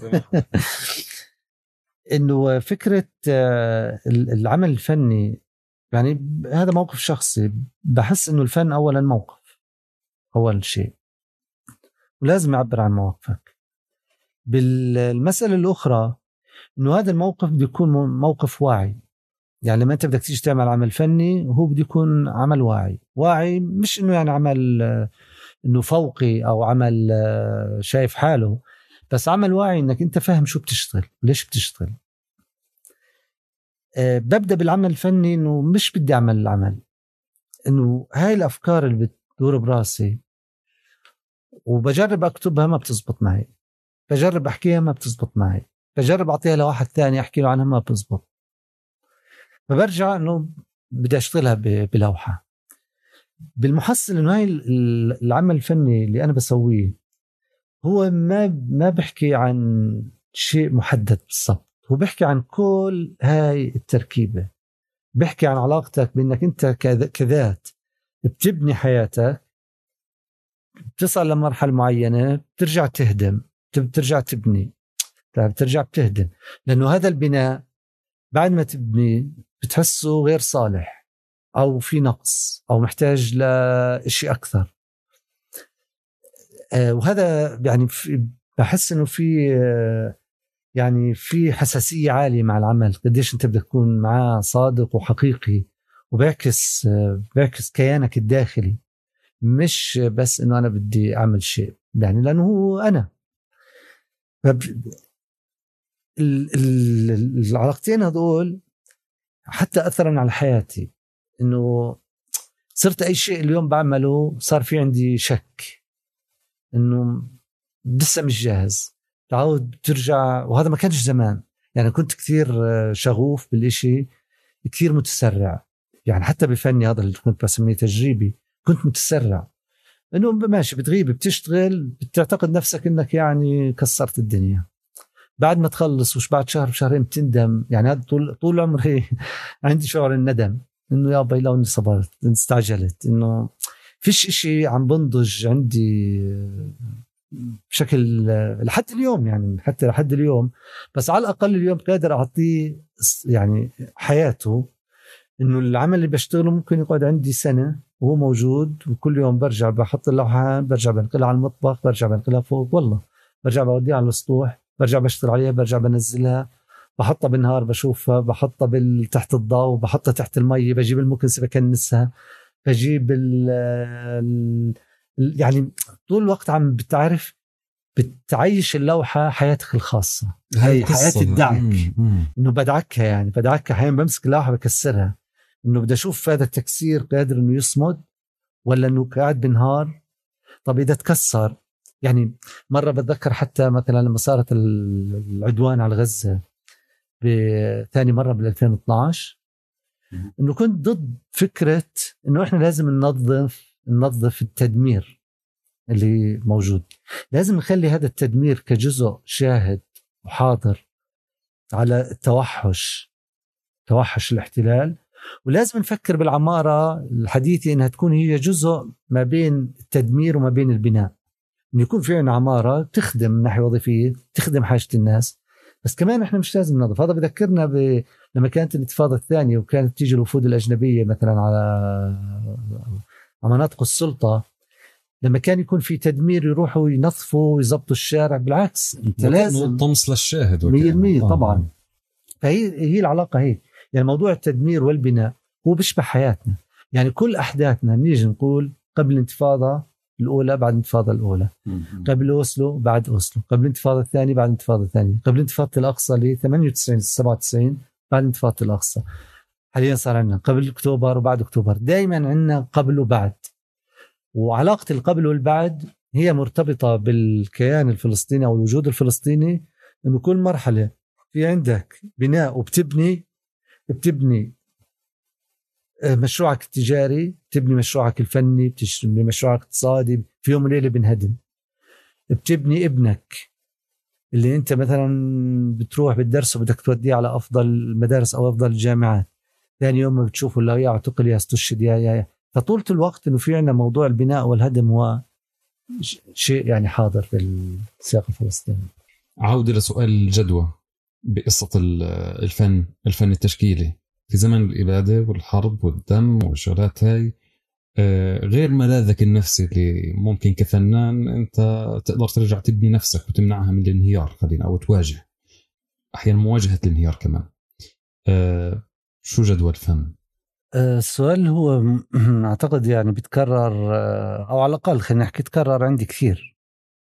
أنه فكرة العمل الفني، يعني هذا موقف شخصي، بحس أنه الفن أولا موقف، أول شيء، ولازم يعبر عن مواقفك. بالمسألة الأخرى أنه هذا الموقف بده يكون موقف واعي. يعني لما أنت بدك تيجي تعمل عمل فني هو بده يكون عمل واعي. واعي مش أنه يعني عمل أنه فوقي أو عمل شايف حاله، بس عمل واعي أنك أنت فاهم شو بتشتغل ليش بتشتغل. أه ببدأ بالعمل الفني أنه مش بدي أعمل العمل، أنه هاي الأفكار اللي بتدور براسي وبجرب أكتبها ما بتزبط معي، بجرب أحكيها ما بتزبط معي، بجرب أعطيها لواحد ثاني أحكي له عنها ما بتزبط، فبرجع أنه بدي أشتغلها بلوحة. بالمحصل أنه هاي العمل الفني اللي أنا بسويه هو ما ما بحكي عن شيء محدد بالضبط، هو بحكي عن كل هاي التركيبة، بحكي عن علاقتك بأنك أنت كذات بتبني حياتك، بتصل لمرحلة معينة بترجع تهدم، بترجع تبني، بترجع بتهدم، لأنه هذا البناء بعد ما تبني بتحسه غير صالح أو في نقص أو محتاج لشيء أكثر. آه وهذا يعني بحس إنه في آه يعني في حساسية عالية مع العمل، قديش أنت بدك تكون معاه صادق وحقيقي وبيعكس آه بيعكس كيانك الداخلي، مش بس إنه أنا بدي أعمل شيء، يعني لأنه هو أنا. العلاقتين هذول حتى أثرا على حياتي، إنه صرت أي شيء اليوم بعمله صار في عندي شك إنه لسه مش جاهز، تعود ترجع، وهذا ما كانش زمان. يعني كنت كثير شغوف بالإشي، كثير متسرع، يعني حتى بفني هذا اللي كنت بسميه تجريبي كنت متسرع، إنه ماشي بتغيب بتشتغل بتعتقد نفسك إنك يعني كسرت الدنيا، بعد ما تخلص وش بعد شهر بشهرين بتندم. يعني هذا طول طول عمري عندي شعور الندم، إنه يا باي لو إني صبرت إني استعجلت، إنه فيش إشي عم بنضج عندي بشكل لحد اليوم، يعني حتى لحد اليوم، بس على الأقل اليوم قادر أعطيه يعني حياته، إنه العمل اللي بشتغله ممكن يقعد عندي سنة وهو موجود، وكل يوم برجع بحط اللوحة، برجع بنقلها على المطبخ، برجع بنقلها فوق، والله برجع بوديها على السطوح، برجع بشتغل عليها، برجع بنزلها، بحطها بالنهار بشوفها، بحطها تحت الضوء، بحطها تحت المي، بجيب المكنسة بكنسها، بجيب ال ال يعني طول الوقت عم بتعرف بتعيش اللوحة حياتك الخاصة، هي حياة الدعك، إنه بدعكها، يعني بدعكها. أحيانا بمسك اللوحة بكسرها، إنه بدي أشوف هذا التكسير قادر إنه يصمد ولا إنه قاعد بنهار. طب إذا تكسر، يعني مرة بتذكر حتى مثلا لما صارت العدوان على غزة بثاني مرة بال ألفين واثناشر، إنه كنت ضد فكرة إنه إحنا لازم ننظف ننظف التدمير اللي موجود، لازم نخلي هذا التدمير كجزء شاهد وحاضر على التوحش توحش الاحتلال، ولازم نفكر بالعمارة الحديثة إنها تكون هي جزء ما بين التدمير وما بين البناء، إن يكون في عنا عمارة تخدم من ناحية وظيفية، تخدم حاجة الناس، بس كمان إحنا مش لازم ننظف. هذا بذكرنا ب... لما كانت الانتفاضة الثانية وكانت تيجي الوفود الأجنبية مثلا على مناطق السلطة، لما كان يكون في تدمير يروحوا ينظفوا ويضبطوا الشارع، بالعكس انت لازم طمس للشاهد مية بالمية طبعا. فهي هي العلاقة هي، يعني موضوع التدمير والبناء هو بيشبه حياتنا، يعني كل أحداثنا نيجي نقول قبل الانتفاضة الأولى بعد الانتفاضة الأولى، قبل أوسلو بعد أوسلو، قبل الانتفاضة الثانية بعد الانتفاضة الثانية، قبل انتفاضة الأقصى ل ثمانية وتسعين سبعة وتسعين بعد انتفاضة الأقصى. حاليا صار عندنا قبل أكتوبر وبعد أكتوبر، دائما عندنا قبل وبعد. وعلاقة القبل والبعد هي مرتبطة بالكيان الفلسطيني أو الوجود الفلسطيني، إنه كل مرحلة في عندك بناء وبتبني بتبني مشروعك التجاري، بتبني مشروعك الفني، بتبني مشروعك الاقتصادي، في يوم وليلة بنهدم. بتبني ابنك اللي انت مثلا بتروح بالدرس وبدك توديه على أفضل المدارس أو أفضل الجامعات، ثاني يوم بتشوفه لا يعتقل يا استشهد يا يا فطولة الوقت إنه في عنا موضوع البناء والهدم هو شيء يعني حاضر في السياق الفلسطيني. عودة لسؤال الجدوى بقصة الفن الفن التشكيلي في زمن الإبادة والحرب والدم والشغلات هاي، غير ملاذك النفسي اللي ممكن كفنان أنت تقدر ترجع تبني نفسك وتمنعها من الانهيار، خلينا أو تواجه أحيانا مواجهة الانهيار كمان. شو جدوى الفن؟ السؤال هو أعتقد يعني بيتكرر، أو على الأقل خلينا نحكي تكرر عندي كثير،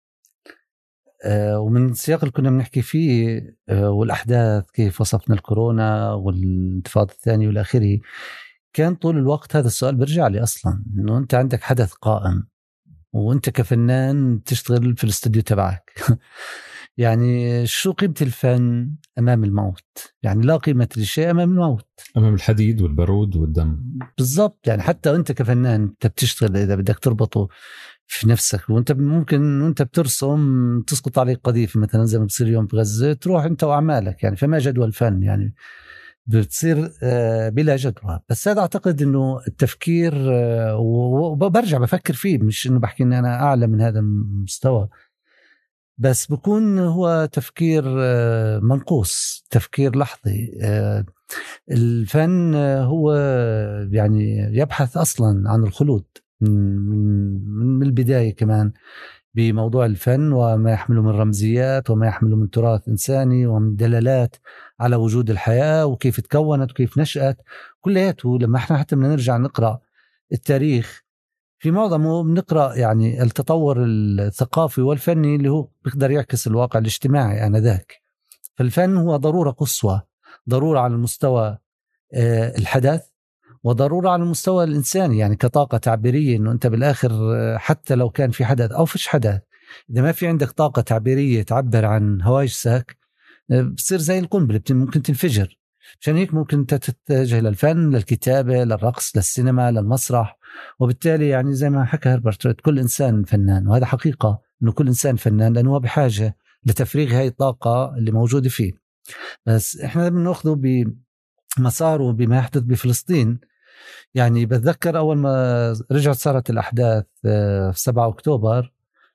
ومن السياق اللي كنا بنحكي فيه والأحداث كيف وصفنا الكورونا والانتفاضة الثانية والآخري، كان طول الوقت هذا السؤال برجع لي أصلا، إنه أنت عندك حدث قائم وأنت كفنان تشتغل في الاستوديو تبعك يعني شو قيمة الفن أمام الموت؟ يعني لا قيمة للشيء أمام الموت، أمام الحديد والبارود والدم. بالضبط. يعني حتى أنت كفنان أنت بتشتغل، إذا بدك تربطه في نفسك وأنت ممكن وأنت بترسم تسقط عليك قذيفة مثلا زي ما بصير اليوم في غزة، تروح أنت وأعمالك يعني، فما جدوى الفن يعني بتصير بلا جدوى. بس هذا أعتقد أنه التفكير، وبرجع بفكر فيه، مش أنه بحكي أن أنا أعلى من هذا المستوى، بس بكون هو تفكير منقوص، تفكير لحظي. الفن هو يعني يبحث أصلا عن الخلود من البداية كمان بموضوع الفن وما يحمله من رمزيات وما يحمله من تراث إنساني ومن دلالات على وجود الحياة وكيف تكونت وكيف نشأت. كلياته لما احنا حتى بدنا نرجع نقرأ التاريخ في معظمه بنقرأ يعني التطور الثقافي والفني اللي هو بيقدر يعكس الواقع الاجتماعي آنذاك. فالفن هو ضرورة قصوى، ضرورة على المستوى الحدث وضرورة على المستوى الإنساني، يعني كطاقة تعبيرية، إنه أنت بالآخر حتى لو كان في حدث أو فيش حدث، إذا ما في عندك طاقة تعبيرية تعبر عن هواجسك بصير زي القنبلة ممكن تنفجر. عشان هيك ممكن تتجه للفن، للكتابة، للرقص، للسينما، للمسرح. وبالتالي يعني زي ما حكى هربرت كل إنسان فنان، وهذا حقيقة إنه كل إنسان فنان لأنه هو بحاجة لتفريغ هاي الطاقة اللي موجودة فيه. بس إحنا بنأخذه بمساره بما يحدث بفلسطين. يعني بتذكر أول ما رجعت صارت الأحداث في سبعة أكتوبر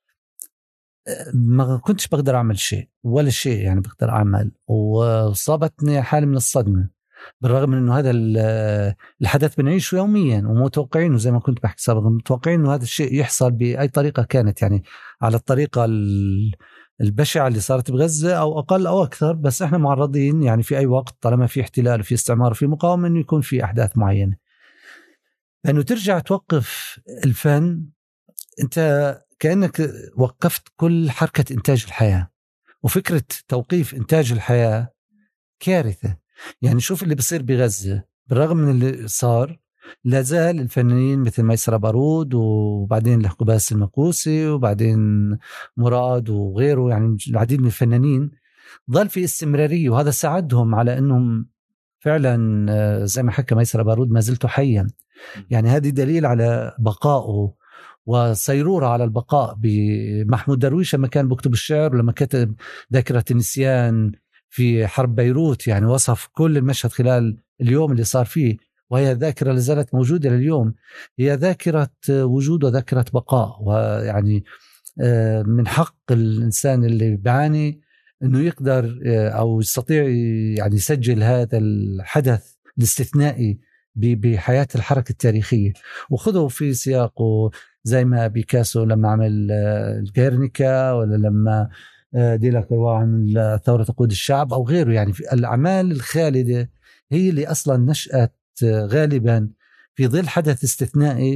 ما كنتش بقدر أعمل شيء ولا شيء يعني بقدر أعمل، وصابتني حالة من الصدمة، بالرغم من أنه هذا الحدث بنعيشه يوميا ومتوقعين، زي ما كنت بحكي سابقا متوقعين أنه هذا الشيء يحصل بأي طريقة كانت، يعني على الطريقة البشعة اللي صارت بغزة أو أقل أو أكثر. بس إحنا معرضين يعني في أي وقت طالما في احتلال وفي استعمار وفي مقاومة أنه يكون في أحداث معينة. لأنه ترجع توقف الفن، أنت كأنك وقفت كل حركة إنتاج الحياة، وفكرة توقيف إنتاج الحياة كارثة. يعني شوف اللي بصير بغزة، بالرغم من اللي صار لازال الفنانين مثل ميسرة بارود وبعدين الحكوباس المقوسي وبعدين مراد وغيره، يعني العديد من الفنانين ظل في استمرارية، وهذا ساعدهم على أنهم فعلا زي ما حكى ميسرة بارود ما زلت حيا. يعني هذه دليل على بقائه وسيرورة على البقاء. بمحمود درويش لما كان بكتب الشعر، لما كتب ذاكرة النسيان في حرب بيروت، يعني وصف كل المشهد خلال اليوم اللي صار فيه، وهي ذاكرة لازالت موجودة لليوم، هي ذاكرة وجود وذاكرة بقاء. ويعني من حق الإنسان اللي بيعاني أنه يقدر أو يستطيع يعني يسجل هذا الحدث الاستثنائي بحياة الحركة التاريخية وخذه في سياقه، زي ما بيكاسو لما عمل الجيرنيكا، ولا لما ديلاكروا عمل ثورة تقود الشعب أو غيره. يعني في الأعمال الخالدة هي اللي أصلا نشأت غالبا في ظل حدث استثنائي،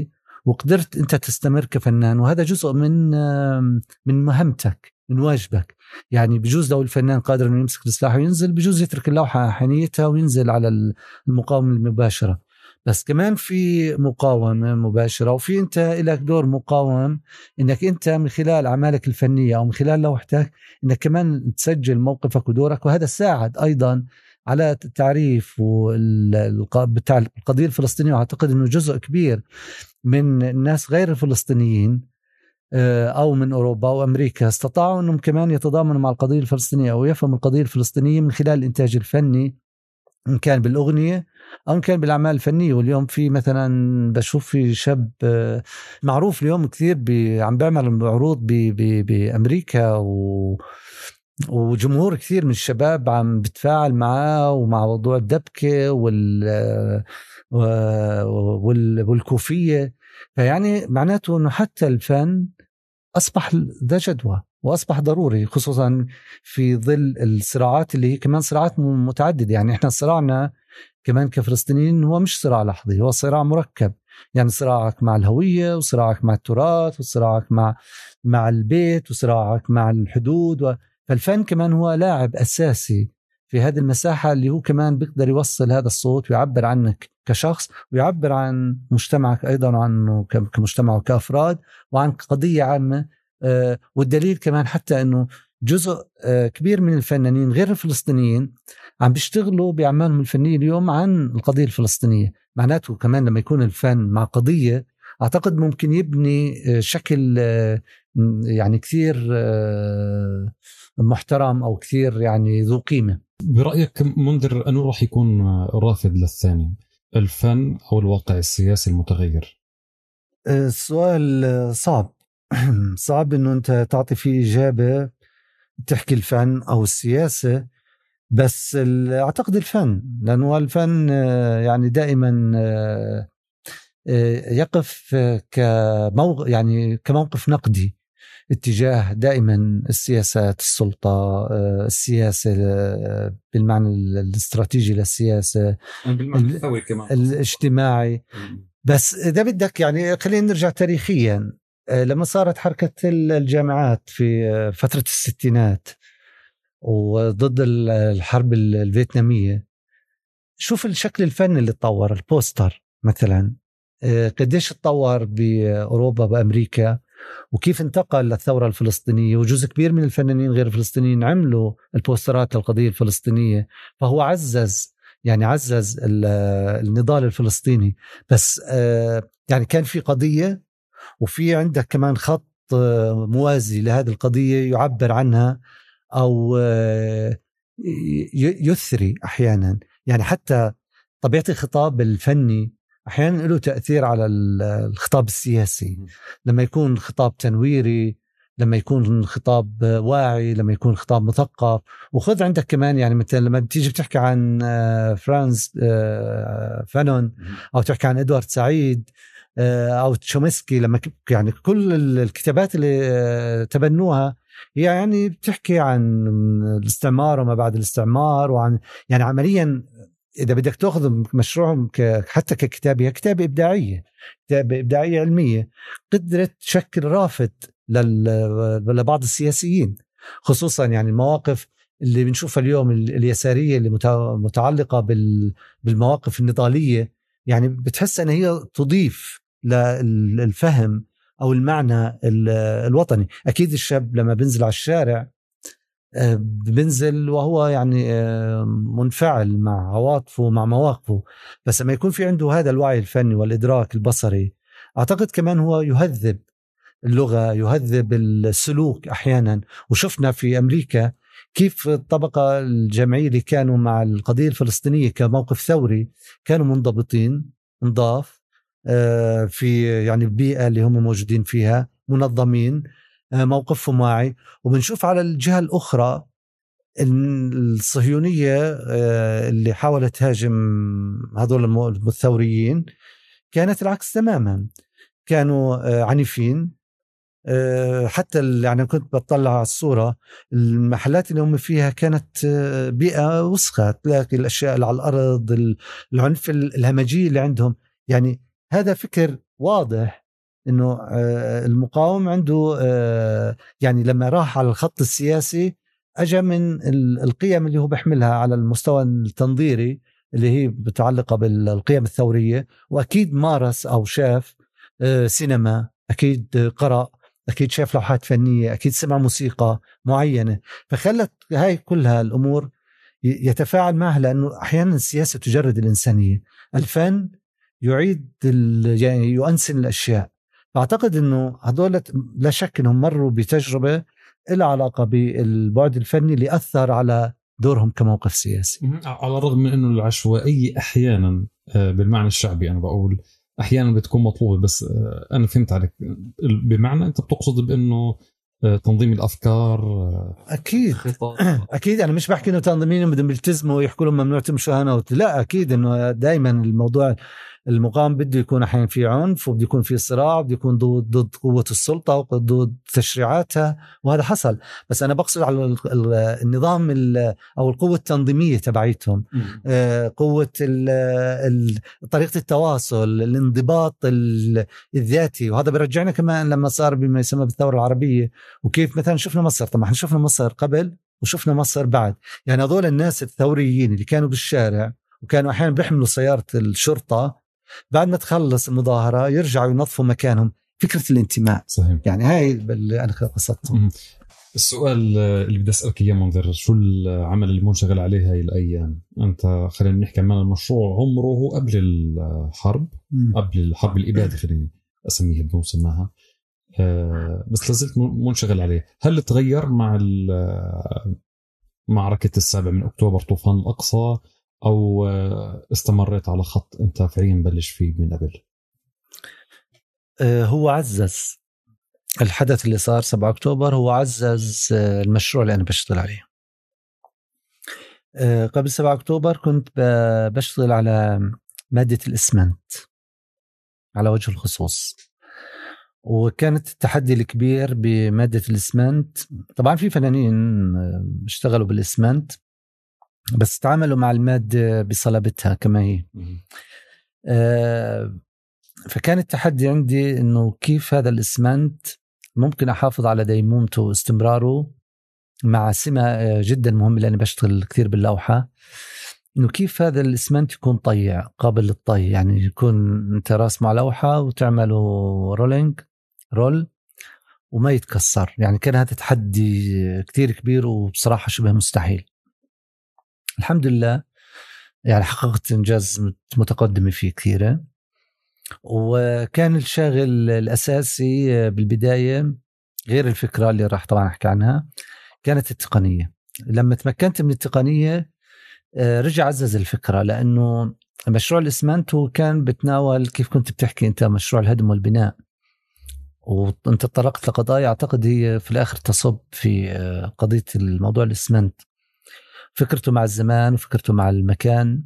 وقدرت أنت تستمر كفنان، وهذا جزء من من مهمتك، من واجبك. يعني بجوز لو الفنان قادر أنه يمسك السلاح وينزل، بجوز يترك اللوحة حنيتها وينزل على المقاومة المباشرة. بس كمان في مقاومة مباشرة، وفي أنت لك دور مقاوم، إنك أنت من خلال أعمالك الفنية أو من خلال لوحتك إنك كمان تسجل موقفك ودورك. وهذا ساعد أيضا على التعريف بتاع القضية الفلسطينية. وأعتقد أنه جزء كبير من الناس غير الفلسطينيين أو من أوروبا وأمريكا استطاعوا أنهم كمان يتضامنوا مع القضية الفلسطينية أو يفهموا القضية الفلسطينية من خلال الإنتاج الفني، إن كان بالأغنية أو إن كان بالأعمال الفنية. واليوم في مثلا بشوف في شاب معروف اليوم كثير عم بيعمل عروض بأمريكا، و وجمهور كثير من الشباب عم بتفاعل معاه ومع موضوع الدبكة وال والكوفية. فيعني معناته أنه حتى الفن أصبح ذا جدوى وأصبح ضروري، خصوصا في ظل الصراعات اللي هي كمان صراعات متعددة. يعني إحنا صراعنا كمان كفلسطينيين هو مش صراع لحظي، هو صراع مركب. يعني صراعك مع الهوية، وصراعك مع التراث، وصراعك مع مع البيت، وصراعك مع الحدود. و... فالفن كمان هو لاعب أساسي في هذه المساحة، اللي هو كمان بيقدر يوصل هذا الصوت ويعبر عنك كشخص، ويعبر عن مجتمعك أيضا، وعنه كمجتمع وكأفراد، وعن قضية عامة. آه والدليل كمان حتى أنه جزء آه كبير من الفنانين غير الفلسطينيين عم بيشتغلوا بأعمالهم الفنية اليوم عن القضية الفلسطينية. معناته كمان لما يكون الفن مع قضية، أعتقد ممكن يبني آه شكل آه يعني كثير آه محترم أو كثير يعني ذو قيمة. برأيك منذر أنه راح يكون رافض للثاني، الفن أو الواقع السياسي المتغير؟ السؤال صعب صعب إنه أنت تعطي فيه إجابة تحكي الفن أو السياسة. بس أعتقد الفن، لأنه الفن يعني دائما يقف كموقف، يعني كموقف نقدي اتجاه دائما السياسات، السلطة، السياسة بالمعنى الاستراتيجي للسياسة، بالمعنى الثوري كمان الاجتماعي. بس إذا بدك يعني خلينا نرجع تاريخيا، لما صارت حركة الجامعات في فترة الستينات وضد الحرب الفيتنامية، شوف الشكل الفني اللي تطور. البوستر مثلا قديش تطور بأوروبا بأمريكا، وكيف انتقل للثورة الفلسطينية. وجزء كبير من الفنانين غير الفلسطينيين عملوا البوسترات للقضية الفلسطينية، فهو عزز يعني عزز النضال الفلسطيني. بس يعني كان في قضية، وفي عندك كمان خط موازي لهذه القضية يعبر عنها أو يثري أحيانا. يعني حتى طبيعة الخطاب الفني أحيانا له تأثير على الخطاب السياسي، لما يكون خطاب تنويري، لما يكون خطاب واعي، لما يكون خطاب مثقف. وخذ عندك كمان يعني مثلا لما تيجي بتحكي عن فرانز فانون، أو تحكي عن إدوارد سعيد أو تشومسكي، لما يعني كل الكتابات اللي تبنوها هي يعني بتحكي عن الاستعمار وما بعد الاستعمار، وعن يعني عمليا إذا بدك تأخذ مشروعهم حتى ككتابة، هي كتابة إبداعية، كتابة إبداعية علمية قدرت تشكل رافد لبعض السياسيين، خصوصا يعني المواقف اللي بنشوفها اليوم اليسارية اللي متعلقة بالمواقف النضالية. يعني بتحس أن هي تضيف للفهم أو المعنى الوطني. أكيد الشاب لما بنزل على الشارع بنزل وهو يعني منفعل مع عواطفه مع مواقفه، بس لما يكون في عنده هذا الوعي الفني والإدراك البصري، أعتقد كمان هو يهذب اللغة، يهذب السلوك أحيانا. وشفنا في أمريكا كيف الطبقة الجامعية اللي كانوا مع القضية الفلسطينية كموقف ثوري كانوا منضبطين، نضاف في يعني البيئة اللي هم موجودين فيها، منظمين، موقفهم واعي. وبنشوف على الجهة الأخرى الصهيونية اللي حاولت تهاجم هذول الثوريين كانت العكس تماما، كانوا عنيفين. حتى يعني كنت بطلع على الصورة، المحلات اللي هم فيها كانت بيئة وسخة، تلاقي الأشياء اللي على الأرض، العنف الهمجي اللي عندهم. يعني هذا فكر واضح إنه المقاوم عنده يعني لما راح على الخط السياسي أجا من القيم اللي هو بيحملها على المستوى التنظيري اللي هي متعلقة بالقيم الثورية، وأكيد مارس أو شاف سينما، أكيد قرأ، أكيد شاف لوحات فنية، أكيد سمع موسيقى معينة، فخلت هاي كلها الأمور يتفاعل معها. لأنه أحيانا السياسة تجرد الإنسانية، الفن يعيد يعني يؤنسن الأشياء. فأعتقد أنه هذول لا شك أنهم مروا بتجربة إلها علاقة بالبعد الفني اللي أثر على دورهم كموقف سياسي. على الرغم من أنه العشوائية أحيانا بالمعنى الشعبي أنا بقول أحيانا بتكون مطلوبة، بس أنا فهمت عليك بمعنى أنت بتقصد بأنه تنظيم الأفكار. أكيد أكيد أنا مش بحكي إنه تنظيمين بدهم يلتزموا ويحكوا لهم ممنوع تمشوا هنا، لا أكيد إنه دائما الموضوع المقام بده يكون أحيانا في عنف، وبده يكون في صراع، بده يكون ضد ضد قوة السلطة وضد تشريعاتها، وهذا حصل. بس أنا بقصد على النظام أو القوة التنظيمية تبعيتهم، قوة طريقة التواصل، الانضباط الذاتي. وهذا برجعنا كمان لما صار بما يسمى بالثورة العربية، وكيف مثلا شفنا مصر. طبعا احنا شفنا مصر قبل وشفنا مصر بعد. يعني هذول الناس الثوريين اللي كانوا بالشارع وكانوا أحيانا بيحملوا سيارة الشرطة، بعد ما تخلص المظاهرة يرجعوا ينظفوا مكانهم. فكرة الانتماء. صحيح. يعني هاي اللي أنا قصدته. السؤال اللي بدي أسألك إياه منذر، شو العمل اللي منشغل عليه هاي الأيام؟ أنت خلينا نحكي عن المشروع عمره قبل الحرب، م. قبل الحرب الإبادة خليني أسميها بدون سماها، أه بس لازلت منشغل عليه. هل تغير مع معركة السابع من أكتوبر طوفان الأقصى، أو استمريت على خط أنت فعليا بلش فيه من قبل؟ هو عزز الحدث اللي صار سبعة أكتوبر، هو عزز المشروع اللي أنا بشتغل عليه. قبل سبعة أكتوبر كنت بشتغل على مادة الإسمنت على وجه الخصوص، وكانت التحدي الكبير بمادة الإسمنت. طبعا في فنانين اشتغلوا بالإسمنت بس تعاملوا مع المادة بصلابتها كما هي. آه فكان التحدي عندي إنه كيف هذا الإسمنت ممكن أحافظ على ديمومته واستمراره مع سمة جدا مهمة، لأني بشتغل كثير باللوحة، إنه كيف هذا الإسمنت يكون طيع قابل للطي. يعني يكون أنت راسمه على لوحة وتعمله رولينج رول وما يتكسر. يعني كان هذا تحدي كثير كبير وبصراحة شبه مستحيل. الحمد لله يعني حققت إنجاز متقدم فيه كثيرة. وكان الشاغل الأساسي بالبداية غير الفكرة اللي راح طبعا أحكي عنها، كانت التقنية. لما تمكنت من التقنية رجع عزز الفكرة، لأنه مشروع الإسمنت هو كان بتناول كيف كنت بتحكي أنت مشروع الهدم والبناء، وأنت تطرقت لقضايا أعتقد هي في الآخر تصب في قضية الموضوع الإسمنت، فكرته مع الزمان وفكرته مع المكان.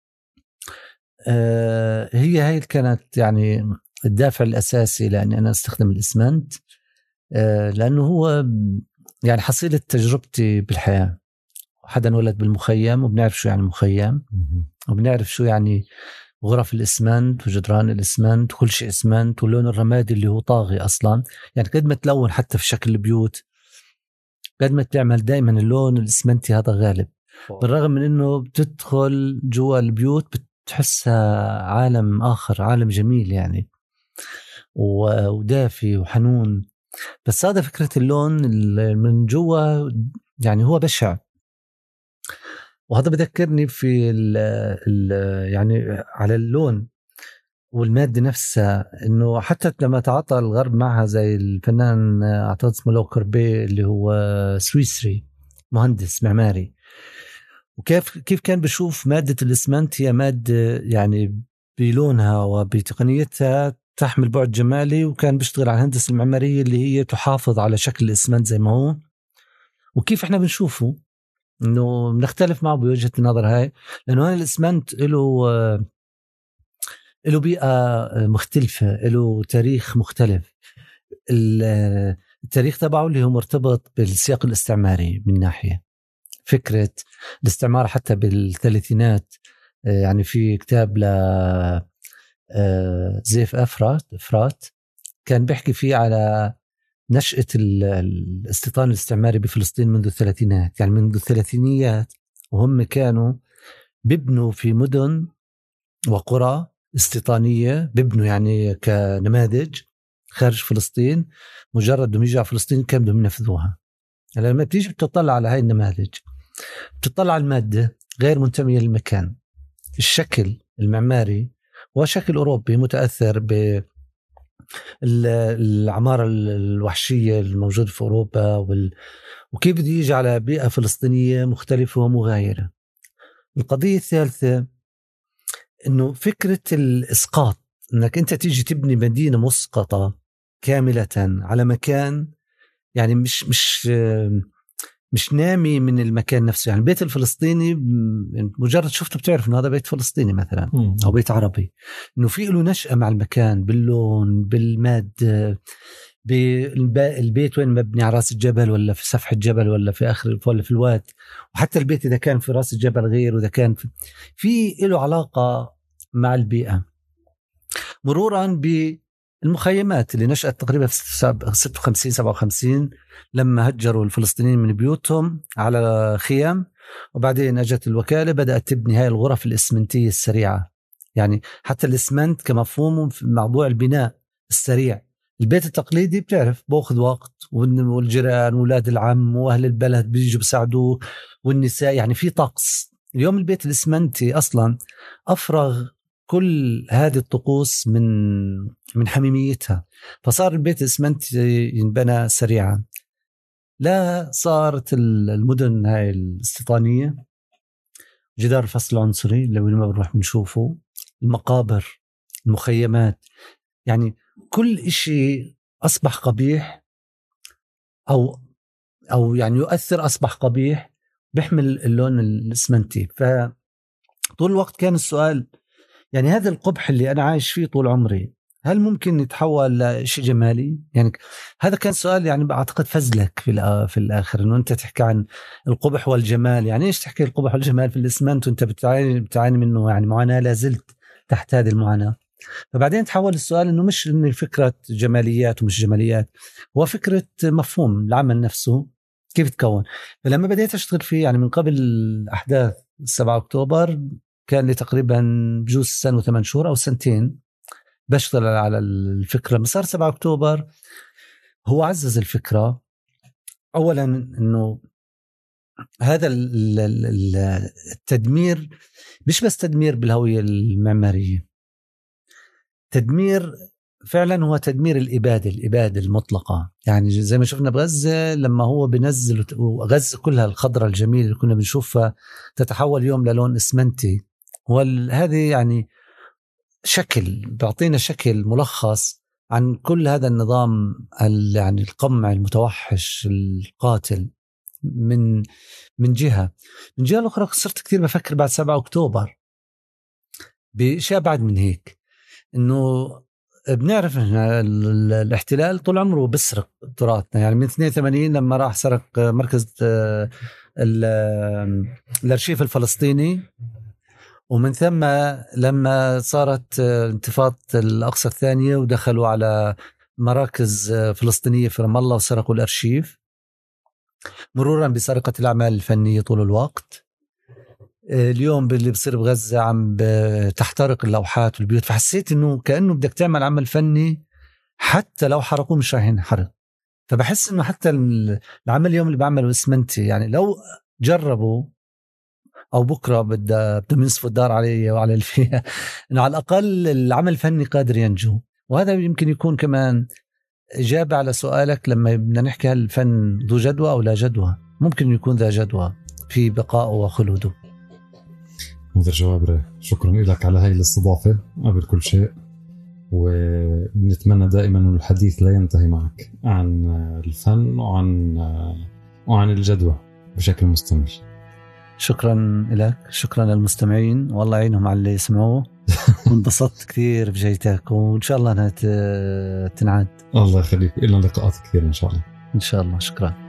هي هاي كانت يعني الدافع الأساسي لأني أنا استخدم الإسمنت، لأنه هو يعني حصيلة تجربتي بالحياة. حدا ولد بالمخيم وبنعرف شو يعني مخيم، وبنعرف شو يعني غرف الإسمنت وجدران الإسمنت وكل شيء إسمنت، واللون الرمادي اللي هو طاغي أصلا. يعني قد ما تلون حتى في شكل البيوت، قد ما تعمل دائما اللون الإسمنتي هذا غالب، بالرغم من أنه بتدخل جوا البيوت بتحسها عالم آخر، عالم جميل يعني ودافي وحنون. بس هذا فكرة اللون من جوا يعني هو بشع. وهذا بذكرني في ال ال يعني على اللون والمادة نفسها، إنه حتى لما تعاطى الغرب معها زي الفنان أعتقد اسمه لو كوربي اللي هو سويسري مهندس معماري، وكيف كيف كان بشوف مادة الإسمنت هي مادة يعني بلونها وبتقنيتها تحمل بعد جمالي، وكان بيشتغل على الهندسة المعمارية اللي هي تحافظ على شكل الإسمنت زي ما هو. وكيف إحنا بنشوفه إنه بنختلف معه بوجهة النظر هاي، لأنه هذا الإسمنت له له بيئة مختلفة، له تاريخ مختلف. التاريخ تبعه اللي هو مرتبط بالسياق الاستعماري من ناحية فكرة الاستعمار حتى بالثلاثينات. يعني في كتاب ل زيف أفرات أفرات كان بيحكي فيه على نشأة الاستيطان الاستعماري بفلسطين منذ الثلاثينات، يعني منذ الثلاثينيات وهم كانوا بيبنوا في مدن وقرى استيطانية، بيبنوا يعني كنماذج خارج فلسطين، مجرد بدهم يجوا على فلسطين كان بدهم ينفذوها. لما بتيجي بتطلع على هاي النماذج بتطلع على المادة غير منتمية للمكان، الشكل المعماري وشكل أوروبي متأثر بالعمارة الوحشية الموجودة في أوروبا وال... وكيف بده يجي على بيئة فلسطينية مختلفة ومغايرة. القضية الثالثة إنه فكرة الإسقاط، إنك أنت تيجي تبني مدينة مسقطة كاملة على مكان يعني مش مش مش نامي من المكان نفسه. يعني البيت الفلسطيني مجرد شفته بتعرف إنه هذا بيت فلسطيني مثلا أو بيت عربي، إنه في له نشأة مع المكان باللون بالمادة، بالبيت وين مبني على راس الجبل ولا في سفح الجبل ولا في آخر ولا في الواد، وحتى البيت إذا كان في راس الجبل غير وإذا كان في, في له علاقة مع البيئة، مرورا بالمخيمات اللي نشأت تقريبا في ستة وخمسين سبعة وخمسين لما هجروا الفلسطينيين من بيوتهم على خيام، وبعدين أجت الوكالة بدأت تبني هاي الغرف الإسمنتية السريعة. يعني حتى الإسمنت كمفهوم في موضوع البناء السريع. البيت التقليدي بتعرف بأخذ وقت، والجيران وولاد العم وأهل البلد بيجوا بيساعدوه والنساء، يعني في طقس. اليوم البيت الإسمنتي أصلا أفرغ كل هذه الطقوس من من حميميتها، فصار البيت الإسمنتي ينبنى سريعا. لا صارت المدن هاي الاستيطانية، جدار الفصل العنصري اللي ما بنروح بنشوفه، المقابر، المخيمات، يعني كل إشي أصبح قبيح أو أو يعني يؤثر أصبح قبيح بيحمل اللون الإسمنتي. فطول الوقت كان السؤال يعني هذا القبح اللي أنا عايش فيه طول عمري هل ممكن يتحول لشيء جمالي؟ يعني هذا كان سؤال يعني بعتقد فزلك في في الآخر، إنه أنت تحكي عن القبح والجمال. يعني إيش تحكي القبح والجمال في الإسمنت وأنت بتعاني بتعاني منه يعني معاناة لازلت تحت هذه المعاناة. فبعدين تحول السؤال إنه مش إنه فكرة جماليات ومش جماليات، هو فكرة مفهوم العمل نفسه كيف تكون. فلما بديت أشتغل فيه يعني من قبل أحداث سبعة أكتوبر كان لي تقريبا بجوز سنة وثمان شهور أو سنتين بشتغل على الفكرة. مسار سبعة أكتوبر هو عزز الفكرة. أولا إنه هذا التدمير مش بس تدمير بالهوية المعمارية، تدمير فعلا هو تدمير الإبادة الإبادة المطلقة. يعني زي ما شفنا بغزة لما هو بنزل وغزة كلها الخضرة الجميلة اللي كنا بنشوفها تتحول اليوم للون إسمنتي، وهذه يعني شكل بيعطينا شكل ملخص عن كل هذا النظام يعني القمع المتوحش القاتل. من من جهة من جهة الأخرى صرت كثير بفكر بعد سبعة أكتوبر بشيء بعد من هيك، إنه بنعرف إن الاحتلال طول عمره بسرق تراثنا. يعني من اثنين وثمانين لما راح سرق مركز الأرشيف الفلسطيني، ومن ثم لما صارت انتفاضة الأقصى الثانية ودخلوا على مراكز فلسطينية في رام الله وسرقوا الأرشيف، مرورا بسرقة الأعمال الفنية طول الوقت. اليوم اللي بصير بغزة عم تحترق اللوحات والبيوت. فحسيت إنه كأنه بدك تعمل عمل فني حتى لو حرقوه مش راح ينحرق. فبحس إنه حتى العمل اليوم اللي بعمله إسمنتي يعني لو جربوا أو بكرة بدأ بدهم ينصفوا الدار علي وعلى اللي فيها، إنه على الأقل العمل الفني قادر ينجو. وهذا يمكن يكون كمان إجابة على سؤالك لما بدنا نحكي هل الفن ذو جدوى أو لا جدوى. ممكن يكون ذا جدوى في بقائه وخلوده. مدير جوابري، شكرا لك على هاي الاستضافة قبل كل شيء، ونتمنى دائما أن الحديث لا ينتهي معك عن الفن وعن وعن الجدوى بشكل مستمر. شكرا لك، شكرا للمستمعين، والله يعينهم على اللي يسمعوه. وانبسطت كثير بجيتك، وإن شاء الله أنها تنعاد. الله يخليك، إلى لقاءات كثير إن شاء الله. إن شاء الله، شكرا.